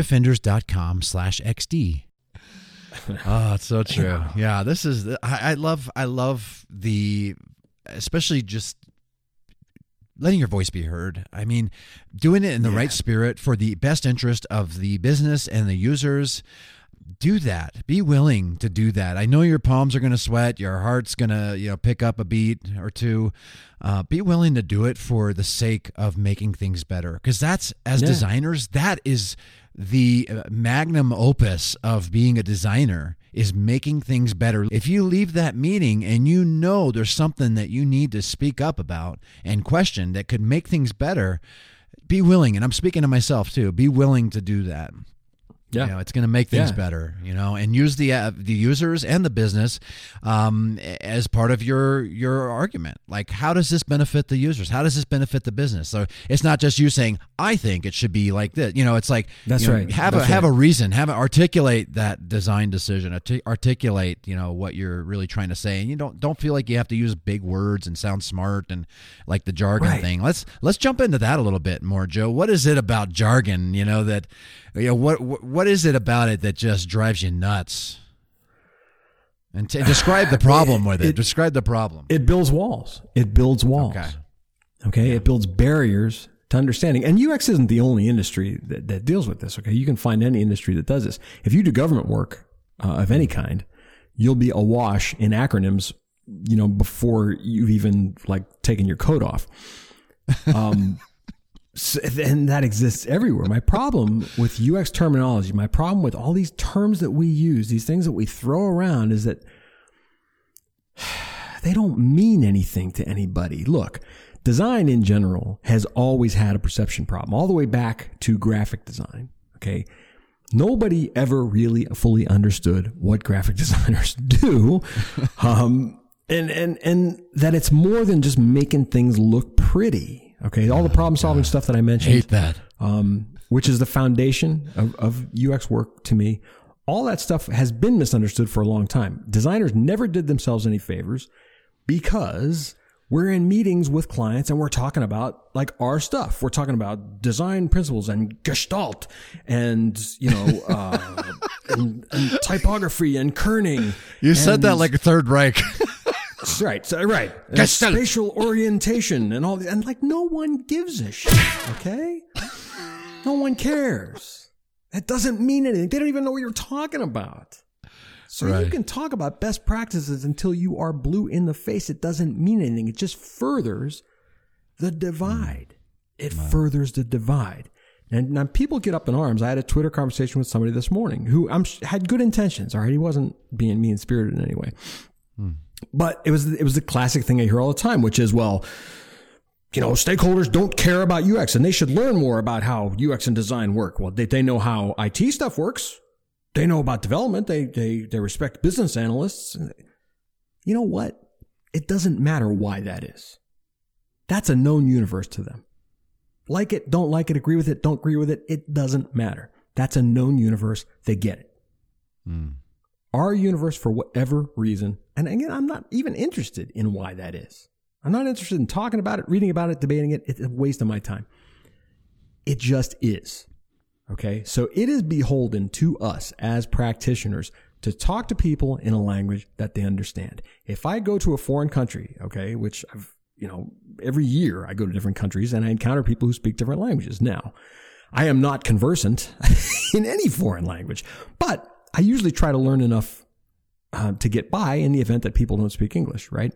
userdefenders.com/XD. Oh, it's so true. Yeah, this is, I love the, especially just letting your voice be heard. I mean, doing it in the right spirit for the best interest of the business and the users. Do that. Be willing to do that. I know your palms are going to sweat. Your heart's going to, pick up a beat or two. Be willing to do it for the sake of making things better. Because that's, as designers, that is the magnum opus of being a designer, is making things better. If you leave that meeting and you know there's something that you need to speak up about and question that could make things better, be willing. And I'm speaking to myself too. Be willing to do that. Yeah, it's going to make things better, and use the users and the business as part of your argument. Like, how does this benefit the users? How does this benefit the business? So it's not just you saying, "I think it should be like this." It's like, that's right. Have a reason, articulate that design decision, articulate, what you're really trying to say, and you don't feel like you have to use big words and sound smart and like the jargon thing. Let's jump into that a little bit more, Joe. What is it about jargon? What is it about it that just drives you nuts? And describe the problem with it. Describe the problem. It builds walls. Okay. It builds barriers to understanding. And UX isn't the only industry that deals with this. Okay. You can find any industry that does this. If you do government work of any kind, you'll be awash in acronyms, before you've even taken your coat off. And that exists everywhere. My problem with UX terminology, my problem with all these terms that we use, these things that we throw around, is that they don't mean anything to anybody. Look, design in general has always had a perception problem, all the way back to graphic design. Okay. Nobody ever really fully understood what graphic designers do. And that it's more than just making things look pretty. Okay, all the problem-solving stuff that I mentioned. Hate that. Which is the foundation of UX work to me. All that stuff has been misunderstood for a long time. Designers never did themselves any favors because we're in meetings with clients and we're talking about our stuff. We're talking about design principles and gestalt and, and typography and kerning. You said that like a Third Reich. Right. Spatial orientation and all that. And no one gives a shit. Okay. No one cares. That doesn't mean anything. They don't even know what you're talking about. So you can talk about best practices until you are blue in the face. It doesn't mean anything. It just furthers the divide. It furthers the divide. And now people get up in arms. I had a Twitter conversation with somebody this morning who had good intentions. All right. He wasn't being mean-spirited in any way. But it was the classic thing I hear all the time, which is, stakeholders don't care about UX and they should learn more about how UX and design work. Well, they know how IT stuff works. They know about development. They respect business analysts. You know what? It doesn't matter why that is. That's a known universe to them. Like it, don't like it, agree with it, don't agree with it. It doesn't matter. That's a known universe. They get it. Our universe, for whatever reason, and again, I'm not even interested in why that is. I'm not interested in talking about it, reading about it, debating it. It's a waste of my time. It just is. Okay? So it is beholden to us as practitioners to talk to people in a language that they understand. If I go to a foreign country, okay, which I've, every year I go to different countries and I encounter people who speak different languages. Now, I am not conversant in any foreign language, but I usually try to learn enough to get by in the event that people don't speak English, right?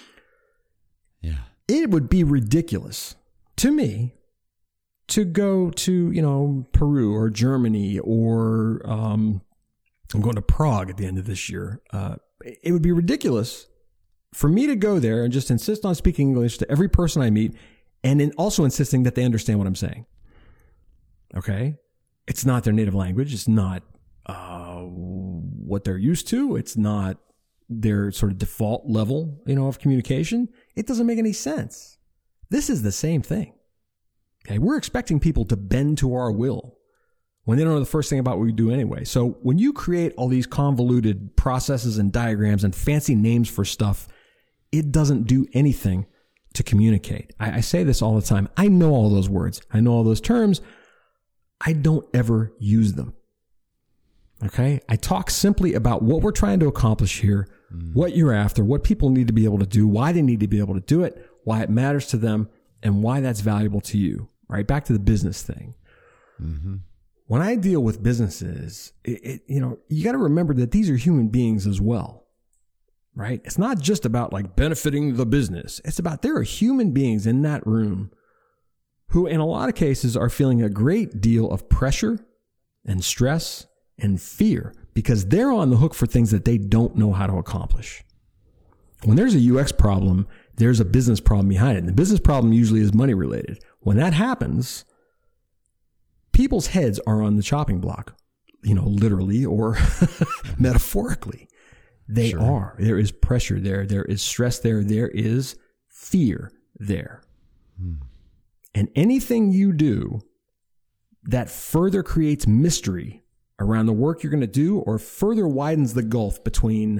Yeah. It would be ridiculous to me to go to, Peru or Germany or I'm going to Prague at the end of this year. It would be ridiculous for me to go there and just insist on speaking English to every person I meet and then also insisting that they understand what I'm saying. Okay? It's not their native language. It's not what they're used to. It's not their sort of default level, of communication. It doesn't make any sense. This is the same thing. Okay? We're expecting people to bend to our will when they don't know the first thing about what we do anyway. So when you create all these convoluted processes and diagrams and fancy names for stuff, it doesn't do anything to communicate. I say this all the time. I know all those words. I know all those terms. I don't ever use them. Okay? I talk simply about what we're trying to accomplish here, what you're after, what people need to be able to do, why they need to be able to do it, why it matters to them, and why that's valuable to you. Right? Back to the business thing. Mm-hmm. When I deal with businesses, you got to remember that these are human beings as well. Right? It's not just about like benefiting the business. It's about there are human beings in that room who in a lot of cases are feeling a great deal of pressure and stress and fear because they're on the hook for things that they don't know how to accomplish. When there's a UX problem, there's a business problem behind it. And the business problem usually is money related. When that happens, people's heads are on the chopping block, literally or metaphorically. They are. There is pressure there. There is stress there. There is fear there. And anything you do that further creates mystery around the work you're going to do or further widens the gulf between,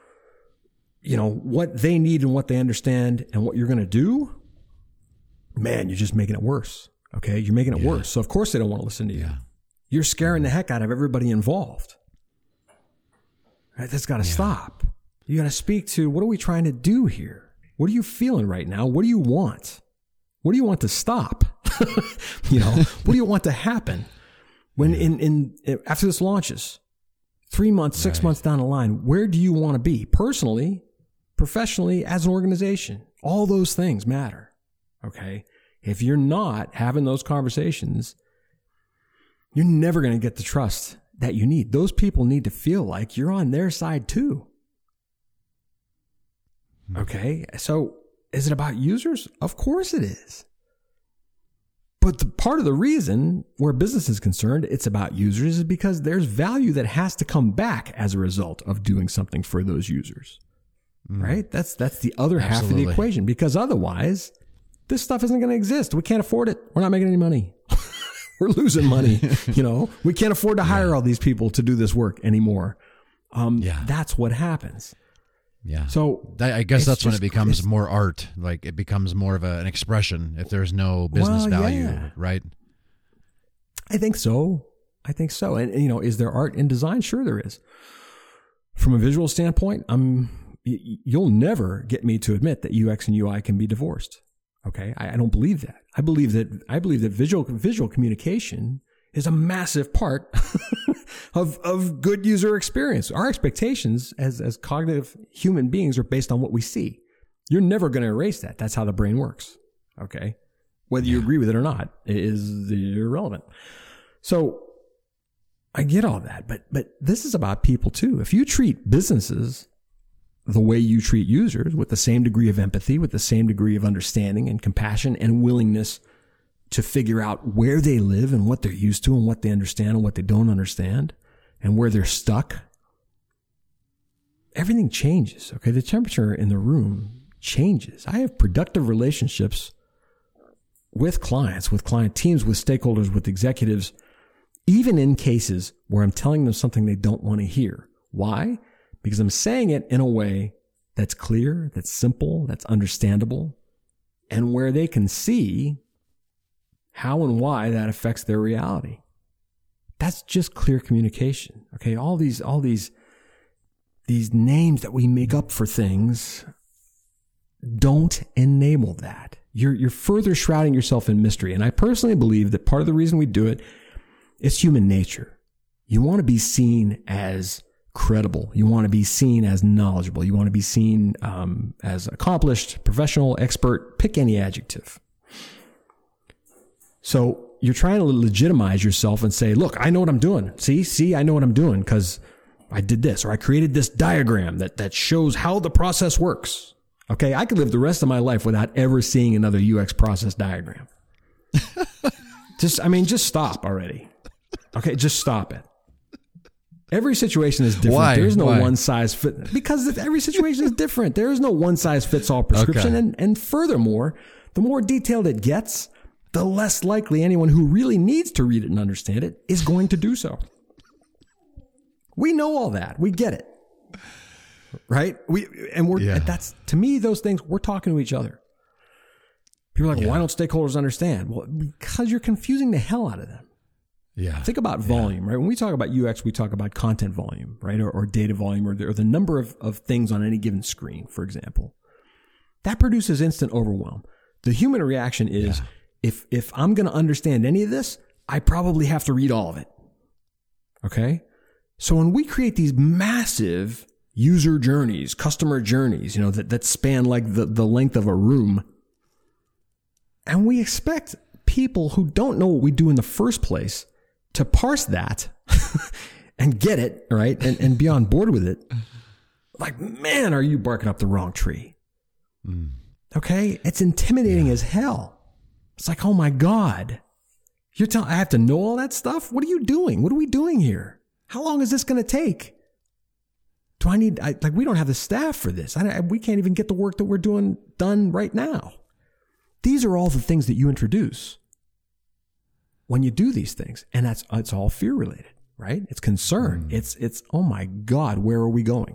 what they need and what they understand and what you're going to do, man, you're just making it worse. Okay? You're making it worse. So of course they don't want to listen to you. Yeah. You're scaring the heck out of everybody involved. Right? That's got to stop. You got to speak to, what are we trying to do here? What are you feeling right now? What do you want? What do you want to stop? What do you want to happen when after this launches, 3 months, 6 months down the line, where do you want to be personally, professionally, as an organization? All those things matter. Okay. If you're not having those conversations, you're never going to get the trust that you need. Those people need to feel like you're on their side too. Okay. So is it about users? Of course it is. But the part of the reason where business is concerned, it's about users is because there's value that has to come back as a result of doing something for those users. Right? That's the other half of the equation, because otherwise this stuff isn't going to exist. We can't afford it. We're not making any money. We're losing money. We can't afford to hire all these people to do this work anymore. That's what happens. Yeah. So I guess that's when it becomes more art. Like it becomes more of an expression if there's no business value, right? I think so. And is there art in design? Sure there is. From a visual standpoint, you'll never get me to admit that UX and UI can be divorced. Okay? I don't believe that. I believe that visual communication is a massive part of good user experience. Our expectations as cognitive human beings are based on what we see. You're never going to erase that. That's how the brain works. Okay? Whether you agree with it or not is irrelevant. So I get all that, but this is about people too. If you treat businesses the way you treat users, with the same degree of empathy, with the same degree of understanding and compassion and willingness to figure out where they live and what they're used to and what they understand and what they don't understand, and where they're stuck, everything changes. Okay. The temperature in the room changes. I have productive relationships with clients, with client teams, with stakeholders, with executives, even in cases where I'm telling them something they don't want to hear. Why? Because I'm saying it in a way that's clear, that's simple, that's understandable, and where they can see how and why that affects their reality. That's just clear communication. Okay. All these names that we make up for things don't enable that. You're further shrouding yourself in mystery. And I personally believe that part of the reason we do it, it's human nature. You want to be seen as credible. You want to be seen as knowledgeable. You want to be seen as accomplished, professional, expert, pick any adjective. So you're trying to legitimize yourself and say, look, I know what I'm doing. See, I know what I'm doing because I did this, or I created this diagram that shows how the process works. Okay, I could live the rest of my life without ever seeing another UX process diagram. Just stop already. Okay, just stop it. Every situation is different. Why? There's no Why? one size fit, because every situation is different. There is no one size fits all prescription. Okay. And furthermore, the more detailed it gets, the less likely anyone who really needs to read it and understand it is going to do so. We know all that. We get it. Right? That's, to me, those things, we're talking to each other. People are like, why don't stakeholders understand? Well, because you're confusing the hell out of them. Yeah. Think about volume, right? When we talk about UX, we talk about content volume, right? Or data volume, or the number of things on any given screen, for example. That produces instant overwhelm. The human reaction is, if I'm going to understand any of this, I probably have to read all of it. Okay? So when we create these massive user journeys, customer journeys, that span like the length of a room, and we expect people who don't know what we do in the first place to parse that and get it, right? And be on board with it. Like, man, are you barking up the wrong tree? Okay? It's intimidating as hell. It's like, oh my God, you're telling I have to know all that stuff? What are you doing? What are we doing here? How long is this going to take? We don't have the staff for this. We can't even get the work that we're doing done right now. These are all the things that you introduce when you do these things. And it's all fear related, right? It's concern. It's, oh my God, where are we going?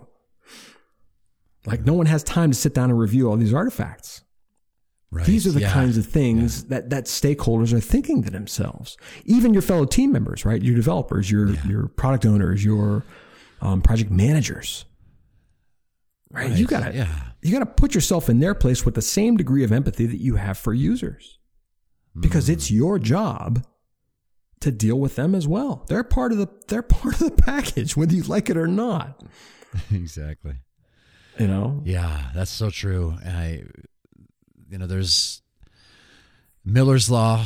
Like, no one has time to sit down and review all these artifacts. Right. These are the kinds of things that stakeholders are thinking to themselves. Even your fellow team members, right? Your developers, your product owners, your project managers, right? You gotta put yourself in their place with the same degree of empathy that you have for users, because it's your job to deal with them as well. They're part of the package, whether you like it or not. Exactly. Yeah, that's so true. There's Miller's Law,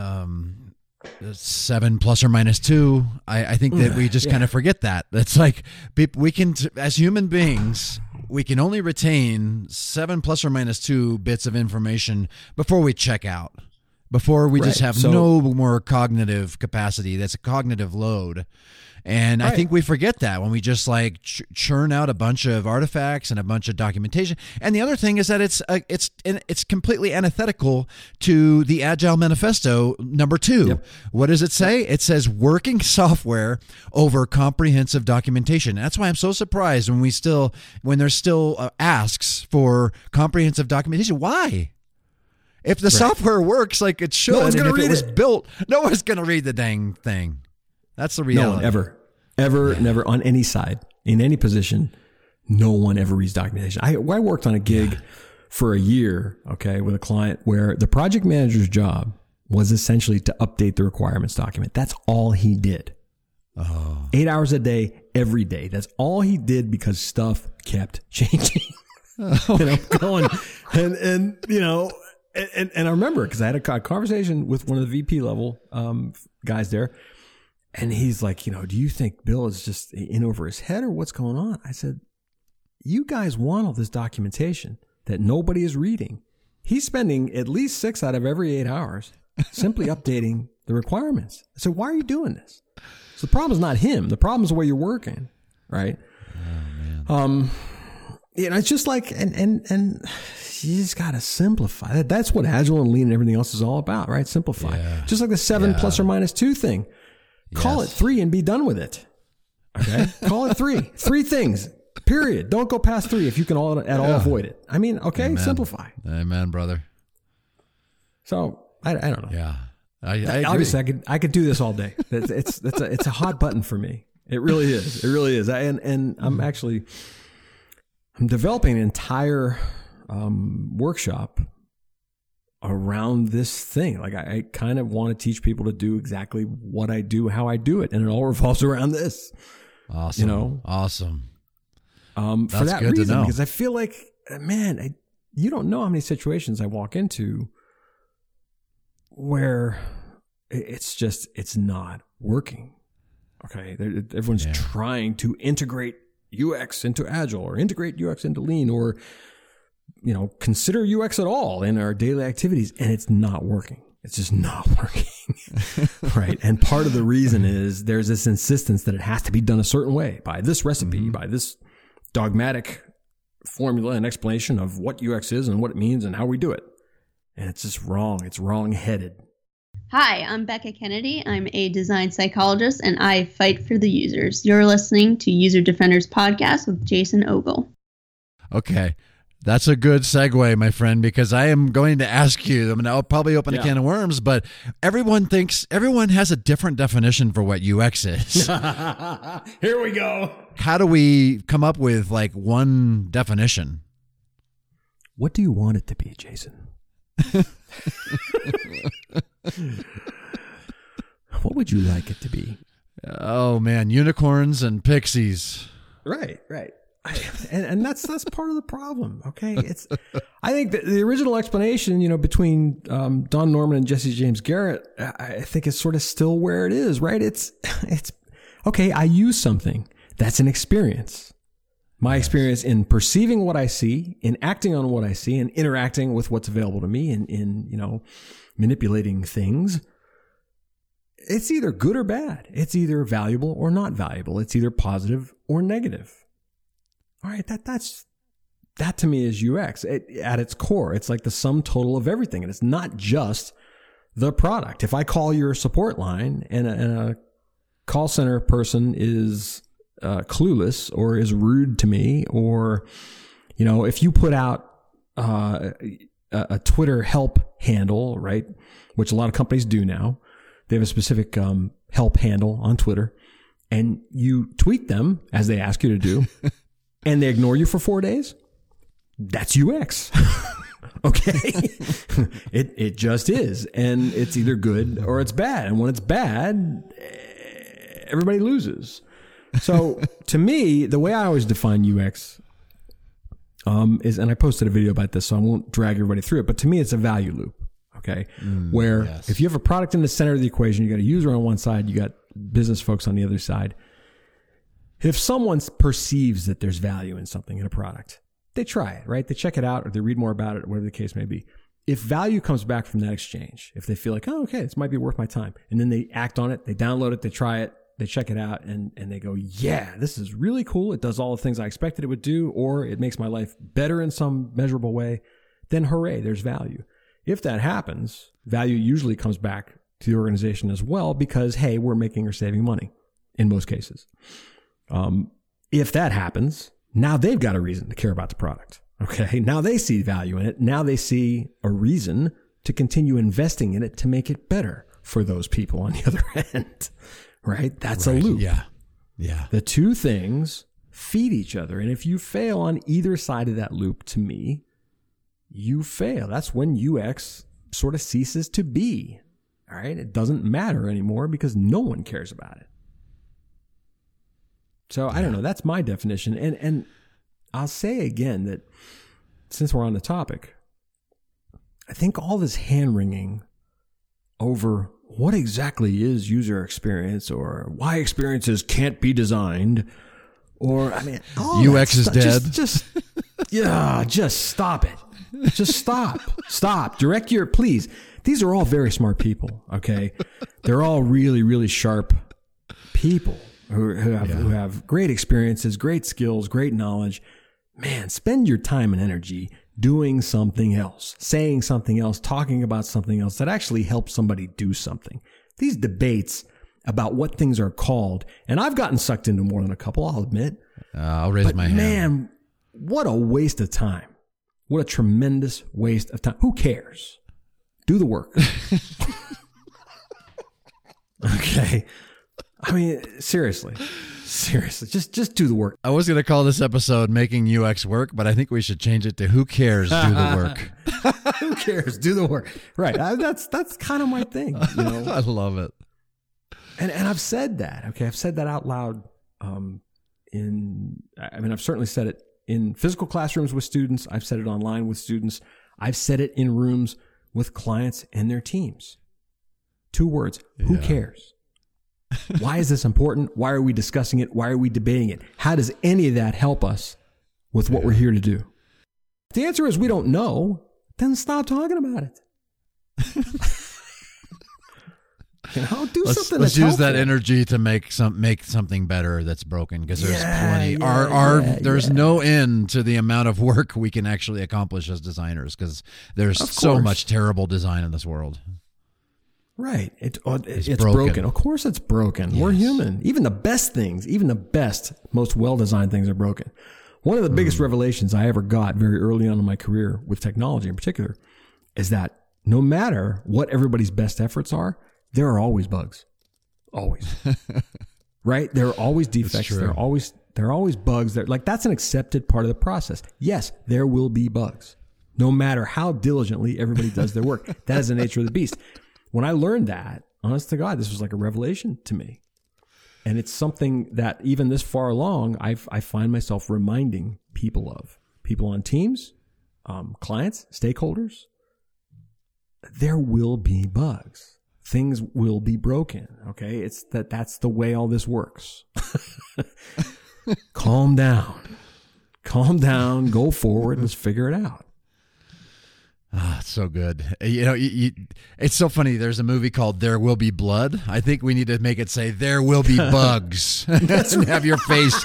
7 plus or minus 2. I think that we just kind of forget that. That's like, we can, as human beings, we can only retain 7 plus or minus 2 bits of information before we check out, before we just have no more cognitive capacity. That's a cognitive load. And I think we forget that when we just like churn out a bunch of artifacts and a bunch of documentation. And the other thing is that it's completely antithetical to the Agile Manifesto number 2. Yep. What does it say? It says working software over comprehensive documentation. That's why I'm so surprised when there's still asks for comprehensive documentation. Why? If the software works like it should, and if it was built, no one's going to read the dang thing. That's the reality. No one never on any side, in any position, no one ever reads documentation. I worked on a gig for a year, with a client where the project manager's job was essentially to update the requirements document. That's all he did. 8 hours a day, every day. That's all he did because stuff kept changing. Going and I remember because I had a conversation with one of the VP level guys there. And he's like, do you think Bill is just in over his head or what's going on? I said, you guys want all this documentation that nobody is reading. He's spending at least 6 out of every 8 hours simply updating the requirements. I said, why are you doing this? So the problem is not him. The problem is the way you're working, right? Oh, man. It's just like, and you just got to simplify. That's what Agile and Lean and everything else is all about, right? Simplify. Yeah. Just like the 7 plus or minus 2 thing. Call it 3 and be done with it. Okay? Call it 3. 3 things, period. Don't go past 3 if you can all avoid it. I mean, okay, Amen. Simplify. Amen, brother. So, I don't know. Yeah. I agree. Obviously, I could do this all day. It's a hot button for me. It really is. It really is. And I'm developing an entire workshop around this thing. Like I kind of want to teach people to do exactly what I do, how I do it, and it all revolves around this. Awesome. Awesome. For that reason, because I feel like, man, you don't know how many situations I walk into where it's not working. Okay. Everyone's trying to integrate UX into Agile or integrate UX into Lean or, consider UX at all in our daily activities. And it's not working. It's just not working. Right. And part of the reason is there's this insistence that it has to be done a certain way by this recipe, by this dogmatic formula and explanation of what UX is and what it means and how we do it. And it's just wrong. It's wrong-headed. Hi, I'm Becca Kennedy. I'm a design psychologist, and I fight for the users. You're listening to User Defenders Podcast with Jason Ogle. Okay. That's a good segue, my friend, because I am going to ask you, I'll probably open a can of worms, but everyone has a different definition for what UX is. Here we go. How do we come up with one definition? What do you want it to be, Jason? What would you like it to be? Oh man, unicorns and pixies. Right. And that's part of the problem. Okay. I think that the original explanation, between Don Norman and Jesse James Garrett, I think is sort of still where it is, right? It's okay. I use something. That's an experience. My experience in perceiving what I see, in acting on what I see, and interacting with what's available to me, in manipulating things. It's either good or bad. It's either valuable or not valuable. It's either positive or negative. All right, that to me is UX at its core. It's like the sum total of everything, and it's not just the product. If I call your support line and a call center person is clueless or is rude to me, or if you put out a Twitter help handle, right, which a lot of companies do now, they have a specific help handle on Twitter, and you tweet them as they ask you to do, and they ignore you for 4 days, that's UX. Okay. It just is, and it's either good or it's bad, and when it's bad, everybody loses. So to me, the way I always define UX is, and I posted a video about this, so I won't drag everybody through it, but to me, it's a value loop. Okay. Where if you have a product in the center of the equation, you got a user on one side, you got business folks on the other side. If someone perceives that there's value in something, in a product, they try it, right? They check it out or they read more about it, or whatever the case may be. If value comes back from that exchange, if they feel like, oh, okay, this might be worth my time, and then they act on it, they download it, they try it, they check it out, and they go, yeah, this is really cool. It does all the things I expected it would do, or it makes my life better in some measurable way, then hooray, there's value. If that happens, value usually comes back to the organization as well because, hey, we're making or saving money in most cases. If that happens, now they've got a reason to care about the product. Okay. Now they see value in it. Now they see a reason to continue investing in it to make it better for those people on the other end. Right? That's a loop. Yeah. Yeah. The two things feed each other. And if you fail on either side of that loop, to me, you fail. That's when UX sort of ceases to be. All right. It doesn't matter anymore because no one cares about it. So I don't know. That's my definition. And I'll say again that since we're on the topic, I think all this hand wringing over what exactly is user experience or why experiences can't be designed, or I mean, UX is dead. Just stop it. Just stop. Direct your, please. These are all very smart people, okay? They're all really, really sharp people who have great experiences, great skills, great knowledge. Man, spend your time and energy doing something else, saying something else, talking about something else that actually helps somebody do something. These debates about what things are called, and I've gotten sucked into more than a couple, I'll admit. I'll raise my hand. Man, what a waste of time. What a tremendous waste of time. Who cares? Do the work. Okay. I mean, seriously, just do the work. I was going to call this episode Making UX Work, but I think we should change it to Who Cares, Do the Work. Who cares? Do the work. Right. That's kind of my thing. You know? I love it. And I've said that. Okay. I've said that out loud. I've certainly said it in physical classrooms with students. I've said it online with students. I've said it in rooms with clients and their teams. 2 words. Who cares? Why is this important? Why are we discussing it? Why are we debating it? How does any of that help us with what we're here to do? If the answer is we don't know, then stop talking about it. Do something. Let's use helpful. that energy to make something better that's broken, because there's plenty. There's no end to the amount of work we can actually accomplish as designers, because there's so much terrible design in this world. Right. It's broken. Of course it's broken. Yes. We're human. Even the best things, most well-designed things are broken. One of the biggest revelations I ever got very early on in my career with technology in particular is that no matter what everybody's best efforts are, there are always bugs. Always. Right? There are always defects. There are always bugs. That's an accepted part of the process. Yes, there will be bugs. No matter how diligently everybody does their work. That is the nature of the beast. When I learned that, honest to God, this was like a revelation to me. And it's something that even this far along, I find myself reminding people of. People on teams, clients, stakeholders. There will be bugs. Things will be broken, okay? That's the way all this works. Calm down. Go forward. Let's figure it out. It's so good. It's so funny. There's a movie called There Will Be Blood. I think we need to make it say There Will Be Bugs. That's and have your face.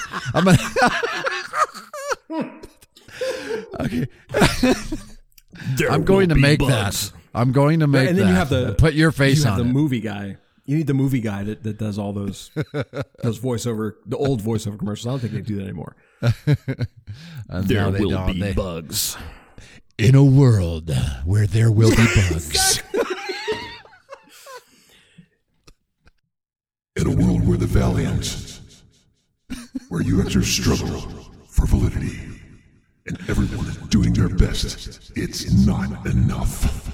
Okay. I'm going to make that. I'm going to make and then that. You have the put your face on the movie guy. You need the movie guy that does all those voiceover, the old voiceover commercials. I don't think they do that anymore. There will be bugs. In a world where there will be bugs. In a world where the valiant, where UXers struggle for validity, and everyone is doing their best, it's not enough.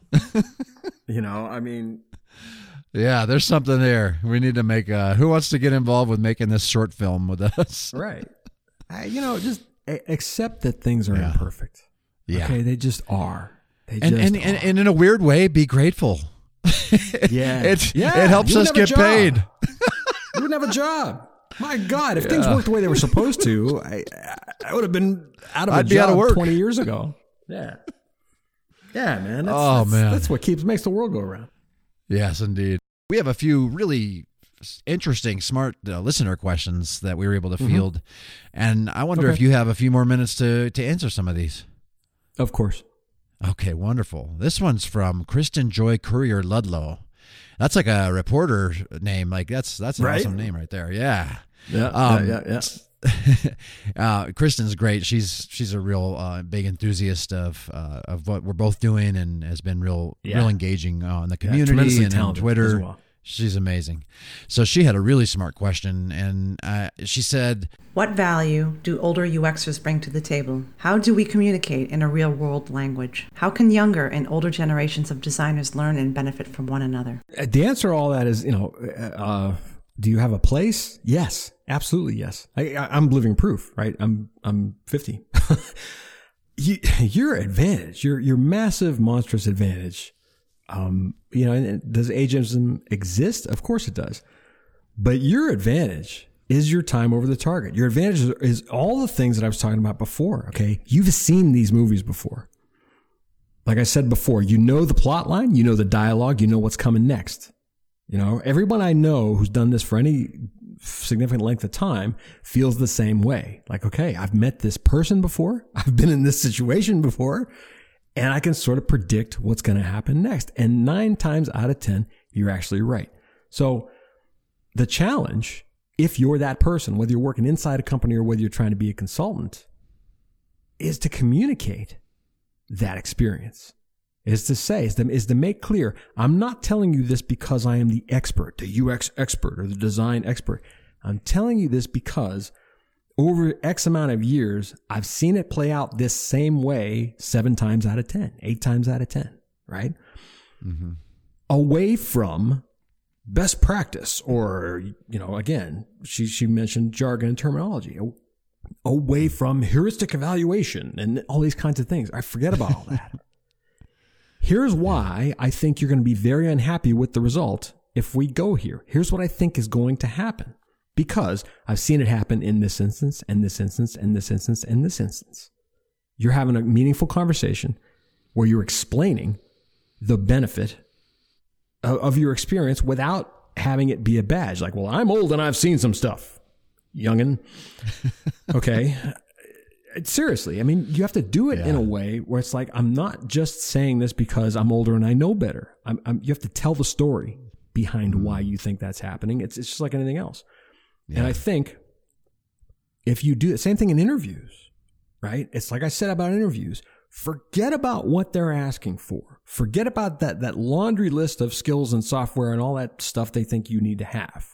Yeah, there's something there. We need to make who wants to get involved with making this short film with us? Right. Just accept that things are imperfect. Yeah. Okay, they just are. And in a weird way, be grateful. It helps us get paid. You wouldn't have a job. My God, if things worked the way they were supposed to, I would have been out of out of work 20 years ago. Yeah. Yeah, man. That's what makes the world go around. Yes, indeed. We have a few really interesting, smart listener questions that we were able to field. And I wonder if you have a few more minutes to answer some of these. Of course. Okay, wonderful. This one's from Kristen Joy Courier Ludlow. That's like a reporter name. Like that's an awesome name right there. Yeah. Yeah. Kristen's great. She's a real big enthusiast of what we're both doing, and has been real engaging in the community and on Twitter. As well. She's amazing. So she had a really smart question, and she said, what value do older UXers bring to the table? How do we communicate in a real-world language? How can younger and older generations of designers learn and benefit from one another? The answer to all that is, do you have a place? Yes, absolutely yes. I'm living proof, right? I'm 50. Your advantage, your massive, monstrous advantage. Does ageism exist? Of course it does. But your advantage is your time over the target. Your advantage is all the things that I was talking about before. Okay. You've seen these movies before. like I said before, you know the plot line, you know the dialogue, you know what's coming next. You know, everyone I know who's done this for any significant length of time feels the same way. Like, okay, I've met this person before. I've been in this situation before, and I can sort of predict what's going to happen next. And 9 times out of 10, you're actually right. So the challenge, if you're that person, whether you're working inside a company or whether you're trying to be a consultant, is to communicate that experience. Is to make clear, I'm not telling you this because I am the expert, the UX expert or the design expert. I'm telling you this because over X amount of years, I've seen it play out this same way 7 times out of 10, 8 times out of 10, right? Mm-hmm. Away from best practice or, again, she mentioned jargon and terminology. Away from heuristic evaluation and all these kinds of things. I forget about all that. Here's why I think you're going to be very unhappy with the result if we go here. Here's what I think is going to happen. Because I've seen it happen in this instance, and this instance, and this instance, and this instance. You're having a meaningful conversation where you're explaining the benefit of your experience without having it be a badge. Like, well, I'm old and I've seen some stuff, youngin'. Okay. Seriously, I mean, you have to do it in a way where it's like, I'm not just saying this because I'm older and I know better. You have to tell the story behind why you think that's happening. It's just like anything else. Yeah. And I think if you do the same thing in interviews, right? It's like I said about interviews, forget about what they're asking for. Forget about that laundry list of skills and software and all that stuff they think you need to have.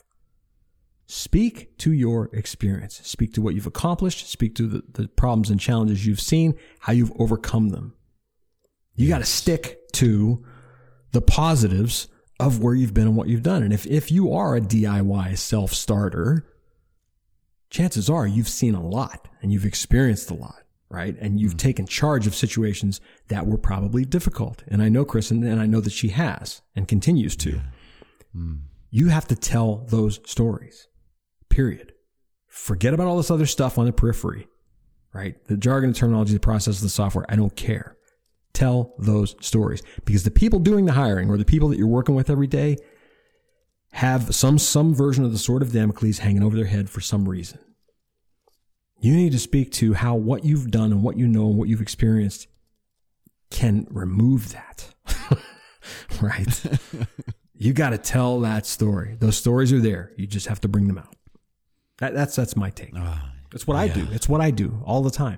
Speak to your experience. Speak to what you've accomplished. Speak to the problems and challenges you've seen, how you've overcome them. You got to stick to the positives of where you've been and what you've done. And if you are a DIY self-starter, chances are you've seen a lot and you've experienced a lot, right? And you've taken charge of situations that were probably difficult. And I know Kristen, and I know that she has and continues to. You have to tell those stories. Period. Forget about all this other stuff on the periphery, right? The jargon, the terminology, the process, the software. I don't care. Tell those stories because the people doing the hiring or the people that you're working with every day have some version of the sword of Damocles hanging over their head for some reason. You need to speak to how what you've done and what you know and what you've experienced can remove that, right? You got to tell that story. Those stories are there. You just have to bring them out. That's my take. That's what I do. It's what I do all the time.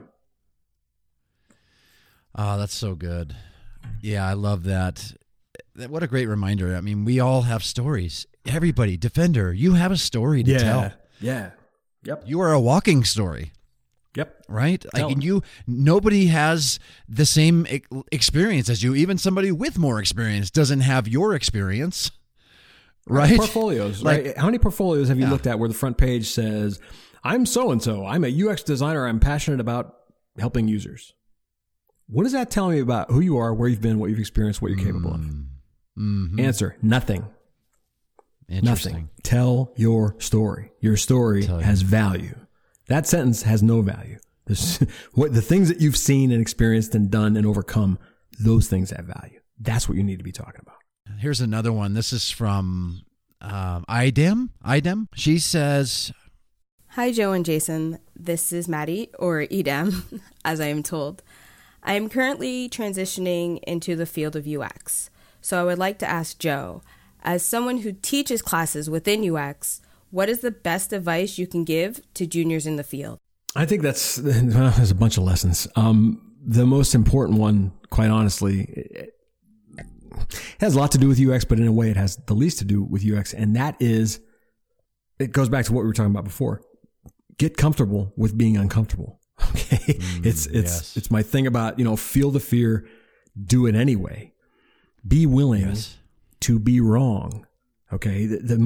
Oh, that's so good. Yeah, I love that. What a great reminder. I mean, we all have stories. Everybody, Defender, you have a story to tell. Yeah. Yep. You are a walking story. Yep. Right? Nobody has the same experience as you. Even somebody with more experience doesn't have your experience. Right? Portfolios, right? How many portfolios have you looked at where the front page says, I'm so-and-so, I'm a UX designer, I'm passionate about helping users? What does that tell me about who you are, where you've been, what you've experienced, what you're capable of? Mm-hmm. Answer, nothing. Nothing. Tell your story. Your story has value. That sentence has no value. The things that you've seen and experienced and done and overcome, those things have value. That's what you need to be talking about. Here's another one. This is from Idem. She says, Hi, Joe and Jason. This is Maddie, or Idem, as I am told. I am currently transitioning into the field of UX. So I would like to ask Joe, as someone who teaches classes within UX, what is the best advice you can give to juniors in the field? I think there's a bunch of lessons. The most important one, quite honestly, it has a lot to do with UX, but in a way it has the least to do with UX. And that is, it goes back to what we were talking about before. Get comfortable with being uncomfortable. Okay. It's my thing about, feel the fear, do it anyway. Be willing to be wrong. Okay.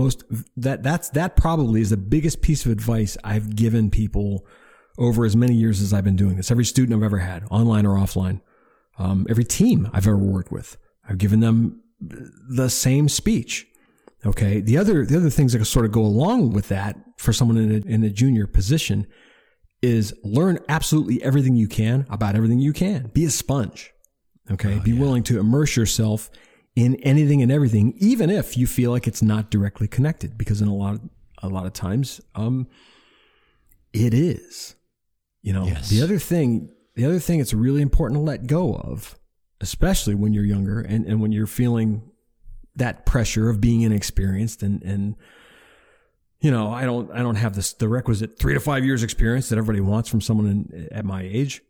That probably is the biggest piece of advice I've given people over as many years as I've been doing this. Every student I've ever had, online or offline, every team I've ever worked with, I've given them the same speech. Okay. The other things that sort of go along with that for someone in a junior position is learn absolutely everything you can about everything you can. Be a sponge. Okay. Be willing to immerse yourself in anything and everything, even if you feel like it's not directly connected, because in a lot of times, it is. Yes. The other thing it's really important to let go of, especially when you're younger and when you're feeling that pressure of being inexperienced and I don't have the requisite 3 to 5 years experience that everybody wants from someone at my age,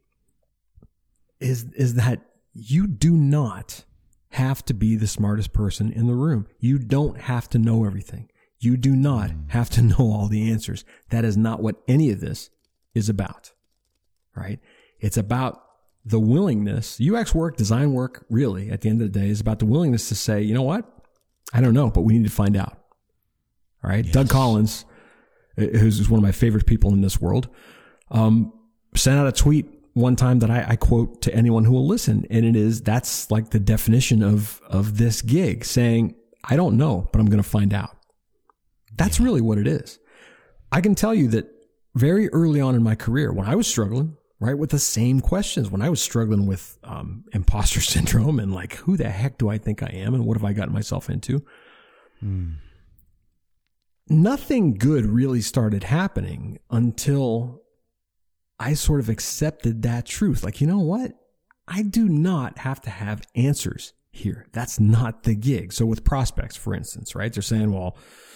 is that you do not have to be the smartest person in the room. You don't have to know everything. You do not have to know all the answers. That is not what any of this is about, right? It's about the willingness. UX work, design work, really, at the end of the day, is about the willingness to say, you know what? I don't know, but we need to find out. All right. Yes. Doug Collins, who's one of my favorite people in this world, sent out a tweet one time that I quote to anyone who will listen. And that's like the definition of this gig, saying, I don't know, but I'm going to find out. That's really what it is. I can tell you that very early on in my career, when I was struggling, right, with the same questions, when I was struggling with imposter syndrome and like, who the heck do I think I am and what have I gotten myself into? Nothing good really started happening until I sort of accepted that truth. Like, you know what? I do not have to have answers here. That's not the gig. So with prospects, for instance, right? They're saying, well,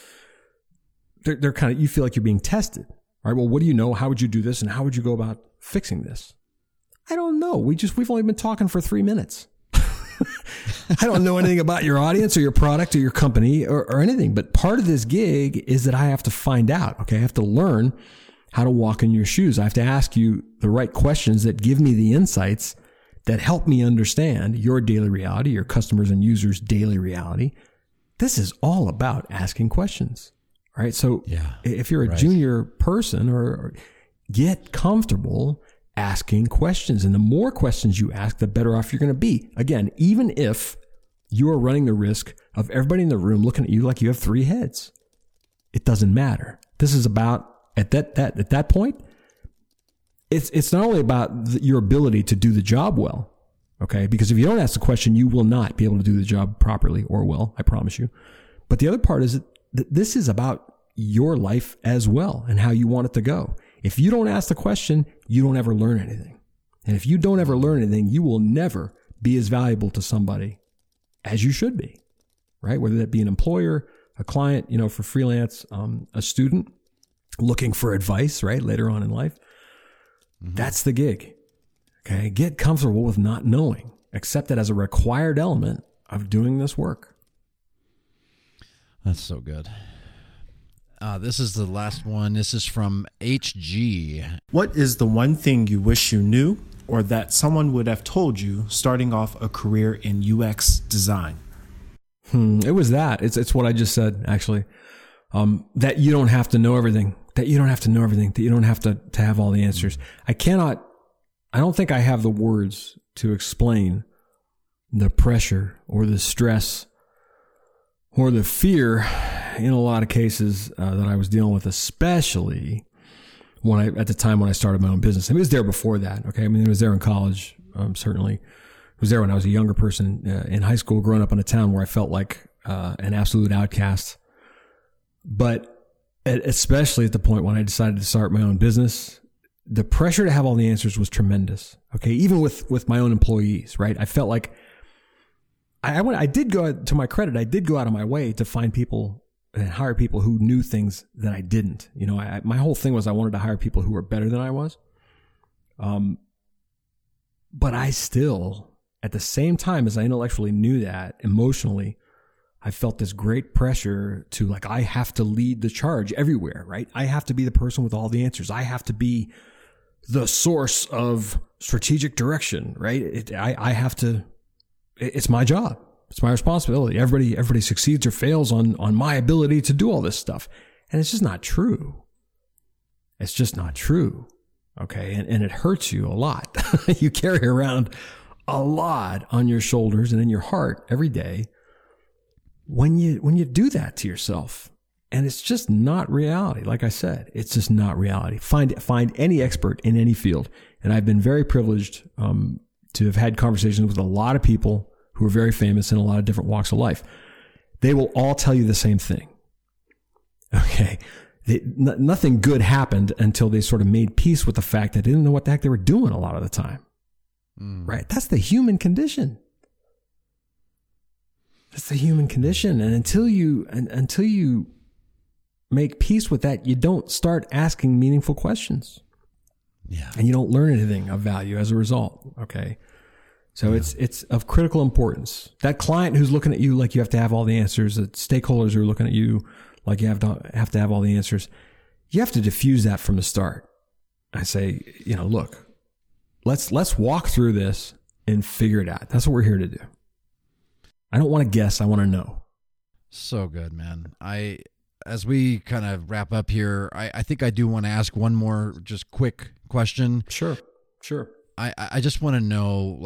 they're kind of, you feel like you're being tested, right? Well, what do you know? How would you do this? And how would you go about fixing this? I don't know. We've only been talking for 3 minutes. I don't know anything about your audience or your product or your company or anything, but part of this gig is that I have to find out. Okay. I have to learn how to walk in your shoes. I have to ask you the right questions that give me the insights that help me understand your daily reality, your customers and users' daily reality. This is all about asking questions, right? So if you're a junior person or get comfortable asking questions, and the more questions you ask, the better off you're going to be. Again, even if you are running the risk of everybody in the room looking at you like you have 3 heads, it doesn't matter. This is about at that point. It's not only about your ability to do the job well, okay? Because if you don't ask the question, you will not be able to do the job properly or well, I promise you. But the other part is that this is about your life as well and how you want it to go. If you don't ask the question, you don't ever learn anything. And if you don't ever learn anything, you will never be as valuable to somebody as you should be, right? Whether that be an employer, a client, for freelance, a student looking for advice, right? Later on in life. That's the gig. Okay. Get comfortable with not knowing. Accept that as a required element of doing this work. That's so good. This is the last one. This is from HG. What is the one thing you wish you knew or that someone would have told you starting off a career in UX design? It was that. It's what I just said, actually. That you don't have to know everything. That you don't have to have all the answers. I don't think I have the words to explain the pressure or the stress or the fear in a lot of cases that I was dealing with, especially at the time when I started my own business. I mean, it was there before that. Okay. I mean, it was there in college. Certainly it was there when I was a younger person in high school, growing up in a town where I felt like an absolute outcast. But especially at the point when I decided to start my own business, the pressure to have all the answers was tremendous. Okay. Even with my own employees, right? I felt like I did go, to my credit, I did go out of my way to find people and hire people who knew things that I didn't. My whole thing was I wanted to hire people who were better than I was. But I still, at the same time as I intellectually knew that, emotionally, I felt this great pressure to, like, I have to lead the charge everywhere, right? I have to be the person with all the answers. I have to be the source of strategic direction, right? I have to, it's my job. It's my responsibility. Everybody succeeds or fails on my ability to do all this stuff. And it's just not true. It's just not true. Okay. And it hurts you a lot. You carry around a lot on your shoulders and in your heart every day when you do that to yourself. And it's just not reality. Like I said, it's just not reality. Find any expert in any field. And I've been very privileged, to have had conversations with a lot of people who are very famous in a lot of different walks of life. They will all tell you the same thing. Okay. Nothing good happened until they sort of made peace with the fact that they didn't know what the heck they were doing a lot of the time. Right? That's the human condition. That's the human condition. And until you make peace with that, you don't start asking meaningful questions. Yeah. And you don't learn anything of value as a result. Okay. So it's of critical importance. That client who's looking at you like you have to have all the answers, the stakeholders who are looking at you like you have to have all the answers, you have to diffuse that from the start. I say, look, let's walk through this and figure it out. That's what we're here to do. I don't want to guess. I want to know. So good, man. As we kind of wrap up here, I think I do want to ask one more just quick question. Sure. I just want to know,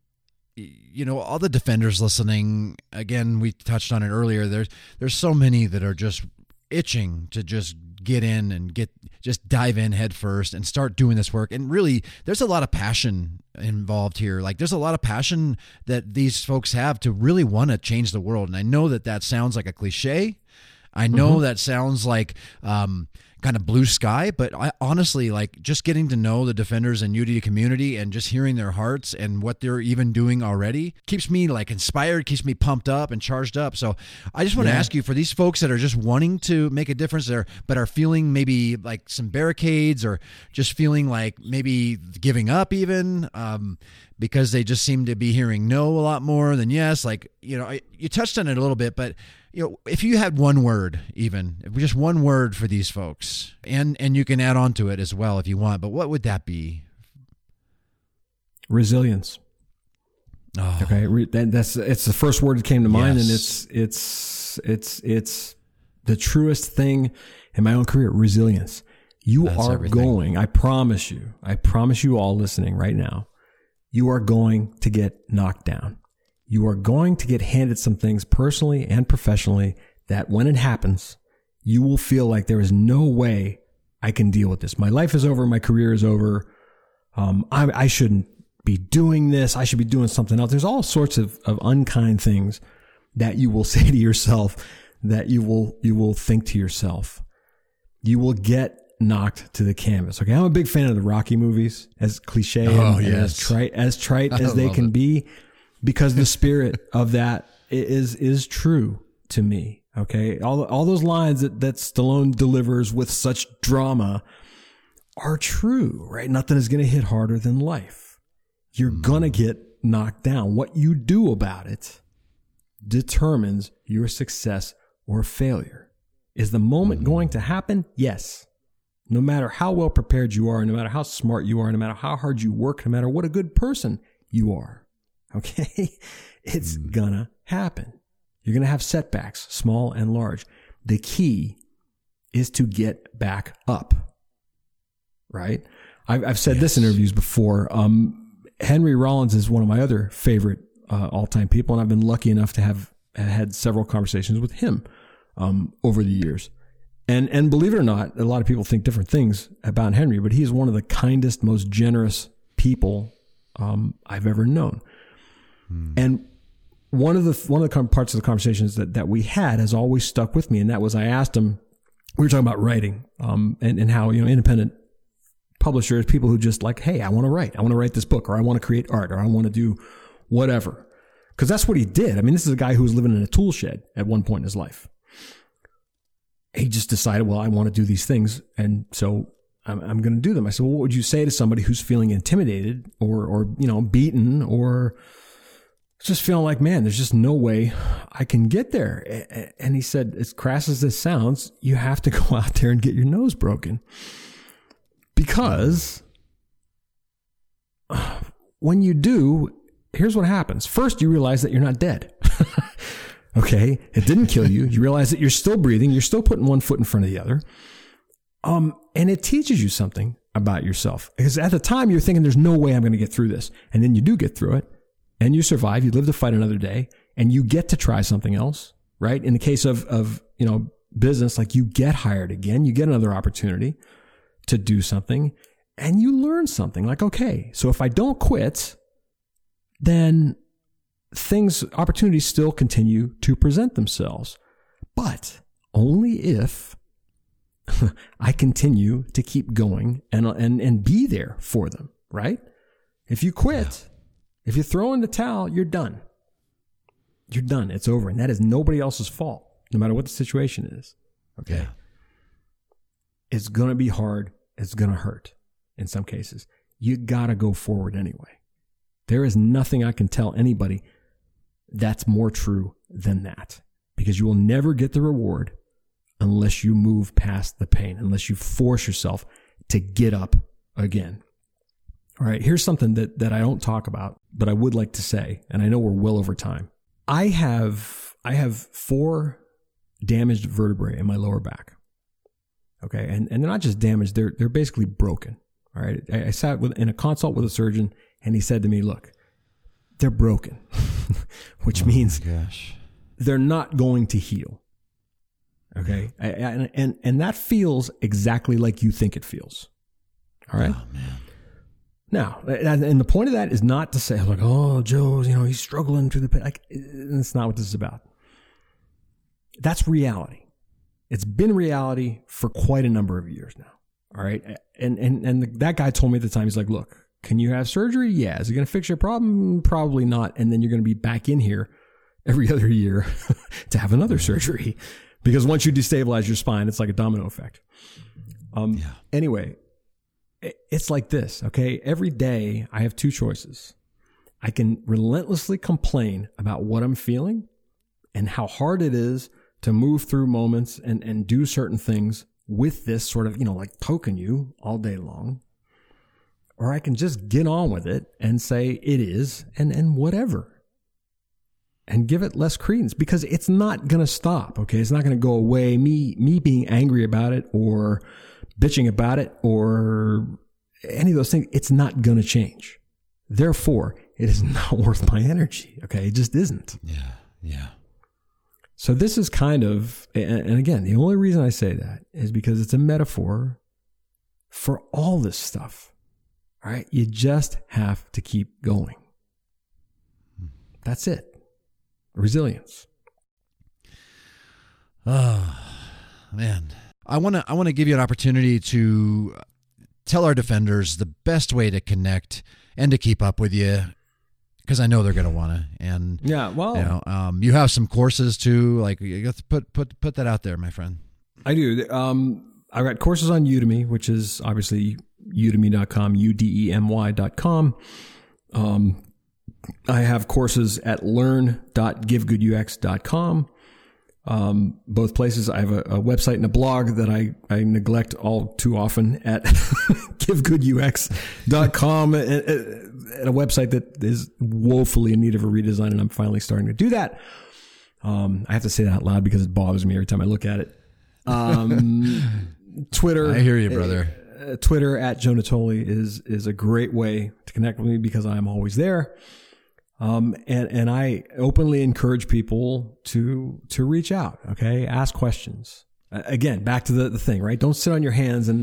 all the defenders listening, again, we touched on it earlier. There's so many that are just itching to just get in and just dive in head first and start doing this work. And really, there's a lot of passion involved here. There's a lot of passion that these folks have to really want to change the world. And I know that sounds like a cliche. I know that sounds like kind of blue sky, but I honestly, just getting to know the defenders and UD community and just hearing their hearts and what they're even doing already keeps me inspired, keeps me pumped up and charged up. So I just want to ask you, for these folks that are just wanting to make a difference there, but are feeling maybe like some barricades or just feeling like maybe giving up even, because they just seem to be hearing no a lot more than yes. You touched on it a little bit, but if you had one word, just one word for these folks, and you can add on to it as well if you want, but what would that be? Resilience. Oh. Okay. It's the first word that came to mind, and it's the truest thing in my own career. Resilience. That's are everything. Going, I promise you all listening right now, you are going to get knocked down. You are going to get handed some things personally and professionally that when it happens, you will feel like there is no way I can deal with this. My life is over. My career is over. I shouldn't be doing this. I should be doing something else. There's all sorts of unkind things that you will say to yourself, that you will think to yourself. You will get knocked to the canvas. Okay. I'm a big fan of the Rocky movies, as cliche and as trite as they can be. Because the spirit of that is true to me. Okay. All those lines that Stallone delivers with such drama are true, right? Nothing is going to hit harder than life. You're going to get knocked down. What you do about it determines your success or failure. Is the moment going to happen? Yes. No matter how well prepared you are, no matter how smart you are, no matter how hard you work, no matter what a good person you are. Okay. It's gonna happen. You're gonna have setbacks, small and large. The key is to get back up. Right? I've said this in interviews before. Henry Rollins is one of my other favorite all-time people, and I've been lucky enough to have had several conversations with him over the years. And believe it or not, a lot of people think different things about Henry, but he is one of the kindest, most generous people I've ever known. And one of the parts of the conversations that we had has always stuck with me. And that was, I asked him, we were talking about writing, and how, independent publishers, people who just hey, I want to write this book, or I want to create art, or I want to do whatever. Cause that's what he did. I mean, this is a guy who was living in a tool shed at one point in his life. He just decided, well, I want to do these things. And so I'm going to do them. I said, well, what would you say to somebody who's feeling intimidated or beaten, or just feeling like, man, there's just no way I can get there? And he said, as crass as this sounds, you have to go out there and get your nose broken. Because when you do, here's what happens. First, you realize that you're not dead. Okay. It didn't kill you. You realize that you're still breathing. You're still putting one foot in front of the other. And it teaches you something about yourself. Because at the time you're thinking, there's no way I'm going to get through this. And then you do get through it. And you survive, you live to fight another day, and you get to try something else, right? In the case of business, you get hired again, you get another opportunity to do something, and you learn something. Okay, so if I don't quit, then opportunities still continue to present themselves, but only if I continue to keep going and be there for them, right? If you quit, if you throw in the towel, you're done. You're done. It's over. And that is nobody else's fault, no matter what the situation is. Okay. Yeah. It's going to be hard. It's going to hurt in some cases. You got to go forward anyway. There is nothing I can tell anybody that's more true than that, because you will never get the reward unless you move past the pain, unless you force yourself to get up again. All right, here's something that I don't talk about, but I would like to say, and I know we're well over time. I have 4 damaged vertebrae in my lower back. Okay, and they're not just damaged, they're basically broken. All right, I sat in a consult with a surgeon, and he said to me, look, they're broken, which means they're not going to heal. Okay, and that feels exactly like you think it feels. All right. Oh, man. Now, and the point of that is not to say like, oh, Joe's, he's struggling through the pain. Like, that's not what this is about. That's reality. It's been reality for quite a number of years now. All right. And that guy told me at the time, he's like, look, can you have surgery? Yeah. Is it going to fix your problem? Probably not. And then you're going to be back in here every other year to have another surgery, because once you destabilize your spine, it's like a domino effect. Anyway, it's like this. Okay. Every day I have 2 choices. I can relentlessly complain about what I'm feeling and how hard it is to move through moments and do certain things with this sort of, like poking you all day long. Or I can just get on with it and say it is and whatever. And give it less credence, because it's not going to stop. Okay. It's not going to go away. Me being angry about it or bitching about it or any of those things, it's not going to change. Therefore, it is not worth my energy. Okay. It just isn't. Yeah. Yeah. So this is kind of, and again, the only reason I say that is because it's a metaphor for all this stuff. All right. You just have to keep going. That's it. Resilience. Oh, man. I want to give you an opportunity to tell our defenders the best way to connect and to keep up with you, because I know they're going to want to. And yeah, well, you have some courses too. Like, you have to put that out there, my friend. I do. I've got courses on Udemy, which is obviously udemy.com, udemy.com. I have courses at learn.givegoodux.com. Both places. I have a website and a blog that I neglect all too often at givegoodux.com, and a website that is woefully in need of a redesign, and I'm finally starting to do that. I have to say that out loud because it bothers me every time I look at it. Twitter. I hear you, brother. Twitter at Joe Natoli is a great way to connect with me because I'm always there. And I openly encourage people to reach out. Okay. Ask questions. Again, back to the thing, right? Don't sit on your hands and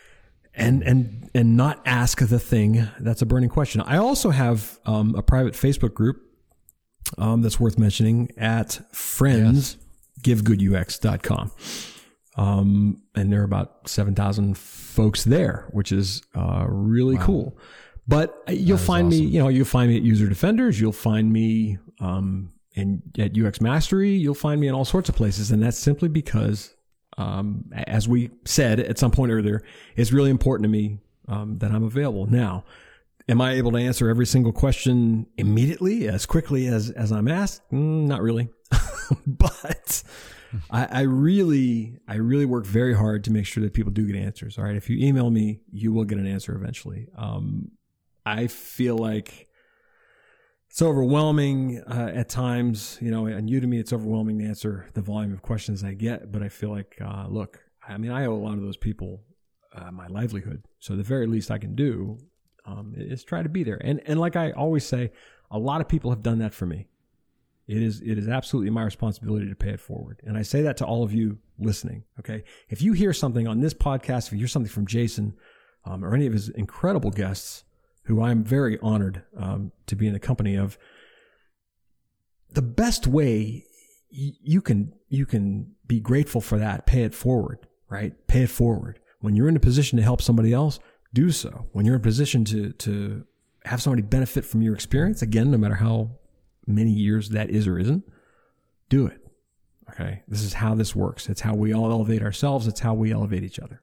not ask the thing that's a burning question. I also have, a private Facebook group, that's worth mentioning at friendsgivegoodux.com. And there are about 7,000 folks there, which is, really cool. But you'll find me, you'll find me at User Defenders. You'll find me at UX Mastery. You'll find me in all sorts of places. And that's simply because, as we said at some point earlier, it's really important to me that I'm available. Now, am I able to answer every single question immediately, as quickly as I'm asked? Not really. But I really work very hard to make sure that people do get answers. All right. If you email me, you will get an answer eventually. I feel like it's overwhelming at times. On Udemy, it's overwhelming to answer the volume of questions I get. But I feel like, look, I owe a lot of those people my livelihood. So the very least I can do is try to be there. And like I always say, a lot of people have done that for me. It is absolutely my responsibility to pay it forward. And I say that to all of you listening. Okay. If you hear something on this podcast, if you hear something from Jason or any of his incredible guests who I'm very honored to be in the company of. The best way you can be grateful for that, pay it forward, right? Pay it forward. When you're in a position to help somebody else, do so. When you're in a position to have somebody benefit from your experience, again, no matter how many years that is or isn't, do it. Okay? This is how this works. It's how we all elevate ourselves. It's how we elevate each other.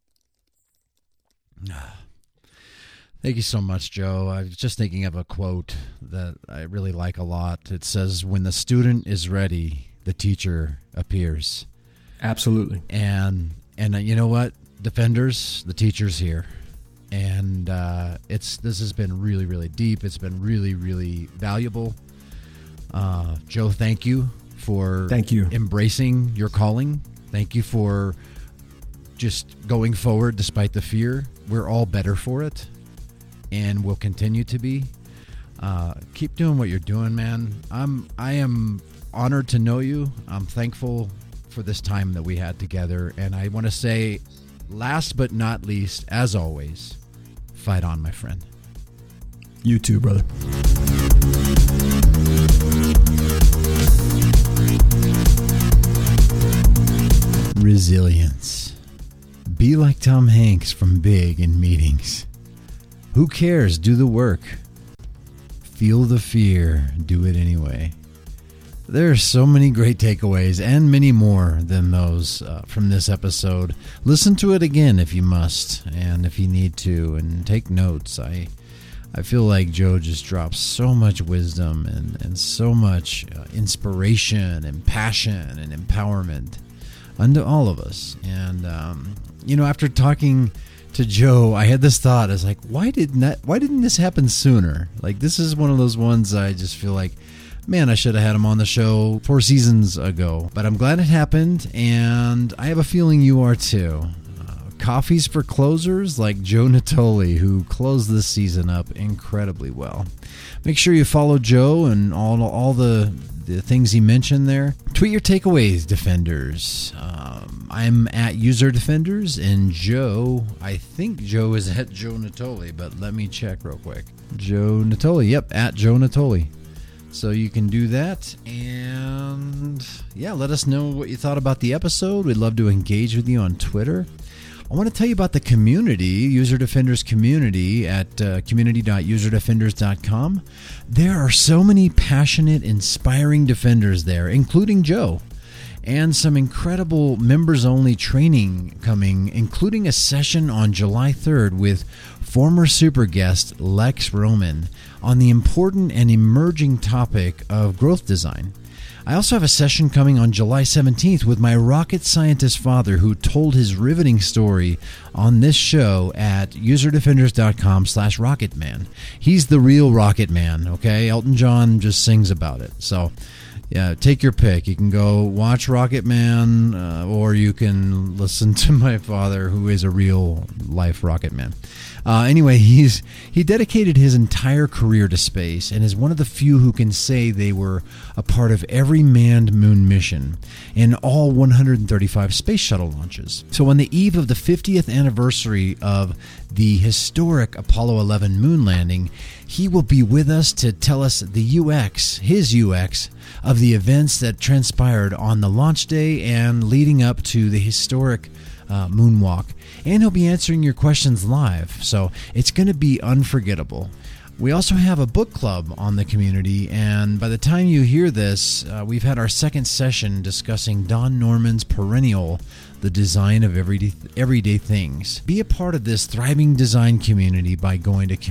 Thank you so much, Joe. I was just thinking of a quote that I really like a lot. It says, "When the student is ready, the teacher appears." Absolutely. And you know what? Defenders, the teacher's here. And this has been really, really deep. It's been really, really valuable. Joe, thank you for embracing your calling. Thank you for just going forward despite the fear. We're all better for it, and we'll continue to be. Keep doing what you're doing, man. I am honored to know you. I'm thankful for this time that we had together. And I want to say, last but not least, as always, fight on, my friend. You too, brother. Resilience. Be like Tom Hanks from Big in meetings. Who cares? Do the work. Feel the fear. Do it anyway. There are so many great takeaways and many more than those from this episode. Listen to it again if you must and if you need to, and take notes. I feel like Joe just drops so much wisdom and so much inspiration and passion and empowerment unto all of us. And, after talking to Joe, I had this thought. I was like, why didn't this happen sooner? Like, this is one of those ones I just feel like, man, I should have had him on the show 4 seasons ago. But I'm glad it happened, and I have a feeling you are too. Coffees for closers like Joe Natoli, who closed this season up incredibly well. Make sure you follow Joe and all the things he mentioned there. Tweet your takeaways, Defenders. I'm at User Defenders, and Joe, I think Joe is at Joe Natoli, but let me check real quick. Joe Natoli, yep, at Joe Natoli. So you can do that, and yeah, let us know what you thought about the episode. We'd love to engage with you on Twitter. I want to tell you about the community, User Defenders community at community.userdefenders.com. There are so many passionate, inspiring defenders there, including Joe, and some incredible members-only training coming, including a session on July 3rd with former super guest Lex Roman on the important and emerging topic of growth design. I also have a session coming on July 17th with my rocket scientist father, who told his riveting story on this show at userdefenders.com/rocketman. He's the real Rocket Man, okay? Elton John just sings about it. So, yeah, take your pick. You can go watch Rocket Man, or you can listen to my father, who is a real life Rocket Man. Anyway, he dedicated his entire career to space and is one of the few who can say they were a part of every manned moon mission and all 135 space shuttle launches. So on the eve of the 50th anniversary of the historic Apollo 11 moon landing, he will be with us to tell us his UX of the events that transpired on the launch day and leading up to the historic moonwalk. And he'll be answering your questions live, so it's going to be unforgettable. We also have a book club on the community, and by the time you hear this, we've had our second session discussing Don Norman's perennial, The Design of Everyday Things. Be a part of this thriving design community by going to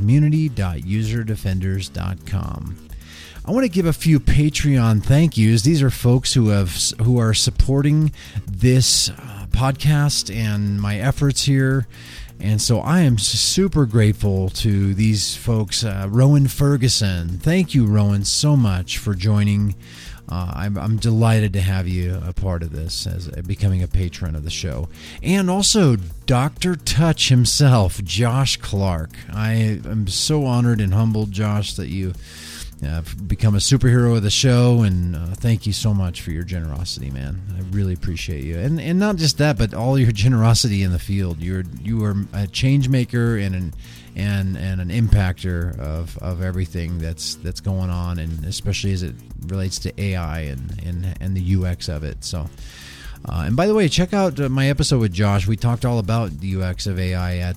community.userdefenders.com. I want to give a few Patreon thank yous. These are folks who are supporting this podcast and my efforts here, and so I am super grateful to these folks. Rowan Ferguson, thank you, Rowan, so much for joining. I'm delighted to have you a part of this as becoming a patron of the show. And also Dr. Touch himself, Josh Clark. I am so honored and humbled, Josh, that you become a superhero of the show, and thank you so much for your generosity, man. I really appreciate you, and not just that, but all your generosity in the field. You are a change maker and an impactor of everything that's going on, and especially as it relates to AI and the UX of it. So. And by the way, check out my episode with Josh. We talked all about the UX of AI at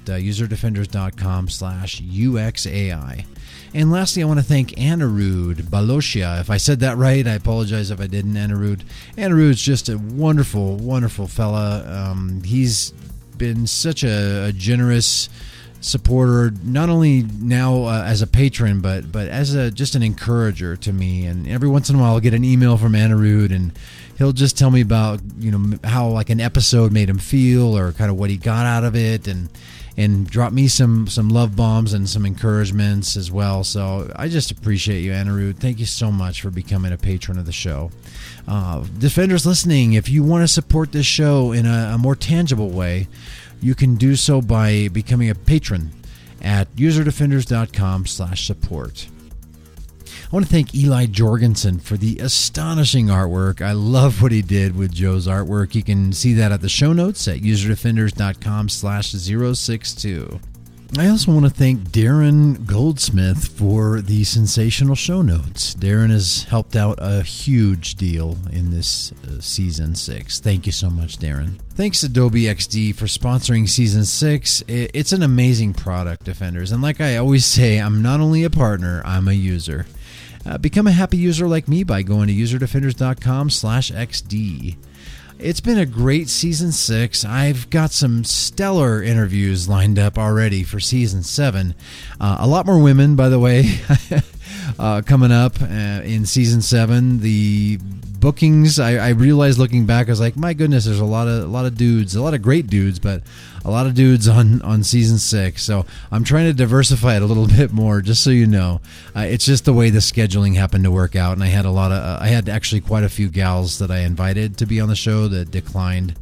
userdefenders.com/UXAI. And lastly, I want to thank Anirudh Balotia. If I said that right, I apologize if I didn't, Anirudh. Anirudh's just a wonderful, wonderful fella. He's been such a generous supporter, not only now as a patron, but as just an encourager to me. And every once in a while I'll get an email from Anirudh, and he'll just tell me about how like an episode made him feel, or kind of what he got out of it, and drop me some love bombs and some encouragements as well. So I just appreciate you, Anirudh. Thank you so much for becoming a patron of the show. Defenders listening, if you want to support this show in a more tangible way, you can do so by becoming a patron at userdefenders.com/support. I want to thank Eli Jorgensen for the astonishing artwork. I love what he did with Joe's artwork. You can see that at the show notes at userdefenders.com/062. I also want to thank Darren Goldsmith for the sensational show notes. Darren has helped out a huge deal in this Season 6. Thank you so much, Darren. Thanks Adobe XD for sponsoring Season 6. It's an amazing product, Defenders. And like I always say, I'm not only a partner, I'm a user. Become a happy user like me by going to userdefenders.com/XD. It's been a great Season 6. I've got some stellar interviews lined up already for Season 7. A lot more women, by the way, coming up in Season 7. The bookings, I realized looking back, I was like, my goodness, there's a lot of dudes, a lot of great dudes, but a lot of dudes on Season 6. So I'm trying to diversify it a little bit more, just so you know. It's just the way the scheduling happened to work out, and I had actually quite a few gals that I invited to be on the show that declined.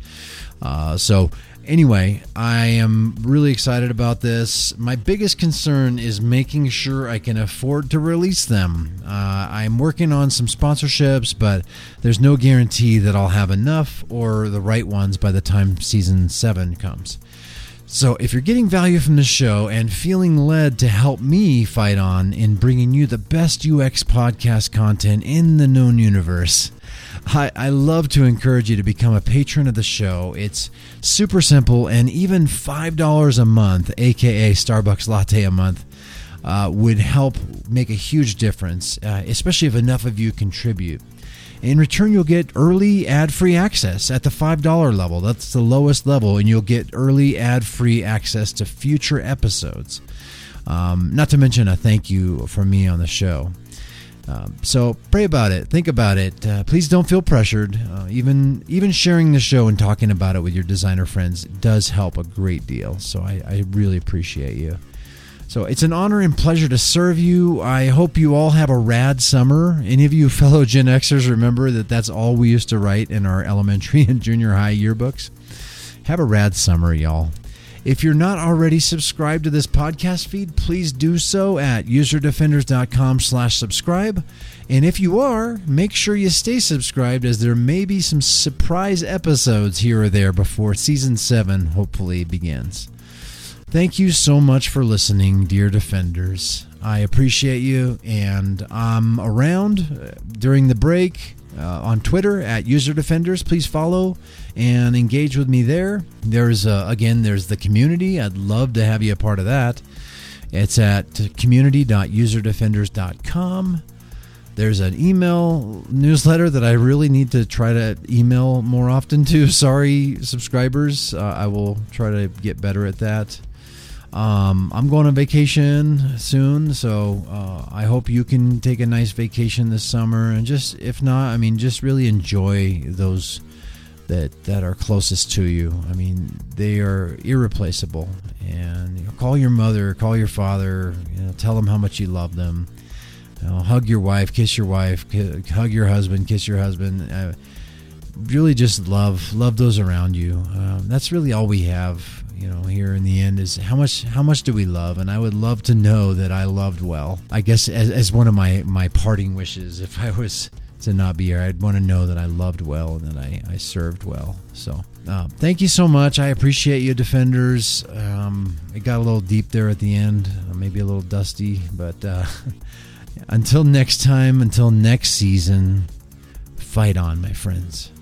So anyway, I am really excited about this. My biggest concern is making sure I can afford to release them. I'm working on some sponsorships, but there's no guarantee that I'll have enough or the right ones by the time Season 7 comes. So if you're getting value from this show and feeling led to help me fight on in bringing you the best UX podcast content in the known universe, I love to encourage you to become a patron of the show. It's super simple, and even $5 a month, aka Starbucks latte a month, would help make a huge difference, especially if enough of you contribute. In return, you'll get early ad-free access at the $5 level. That's the lowest level, and you'll get early ad-free access to future episodes. Not to mention a thank you from me on the show. So pray about it. Think about it. Please don't feel pressured. Even sharing the show and talking about it with your designer friends does help a great deal. So I really appreciate you. So it's an honor and pleasure to serve you. I hope you all have a rad summer. Any of you fellow Gen Xers remember that that's all we used to write in our elementary and junior high yearbooks? Have a rad summer, y'all. If you're not already subscribed to this podcast feed, please do so at userdefenders.com/subscribe. And if you are, make sure you stay subscribed, as there may be some surprise episodes here or there before Season 7 hopefully begins. Thank you so much for listening, dear Defenders. I appreciate you, and I'm around during the break on Twitter at userdefenders. Please follow and engage with me there. There's the community. I'd love to have you a part of that. It's at community.userdefenders.com. There's an email newsletter that I really need to try to email more often to. Sorry, subscribers. I will try to get better at that. I'm going on vacation soon, so I hope you can take a nice vacation this summer, and just, if not, just really enjoy those that are closest to you. They are irreplaceable, and call your mother, call your father, tell them how much you love them. Hug your wife, kiss your wife, hug your husband, kiss your husband. Really just love those around you. That's really all we have. here in the end is how much do we love? And I would love to know that I loved well. I guess as one of my parting wishes, if I was to not be here, I'd want to know that I loved well and that I served well. So thank you so much. I appreciate you, Defenders. It got a little deep there at the end, maybe a little dusty, but until next time, until next season, fight on, my friends.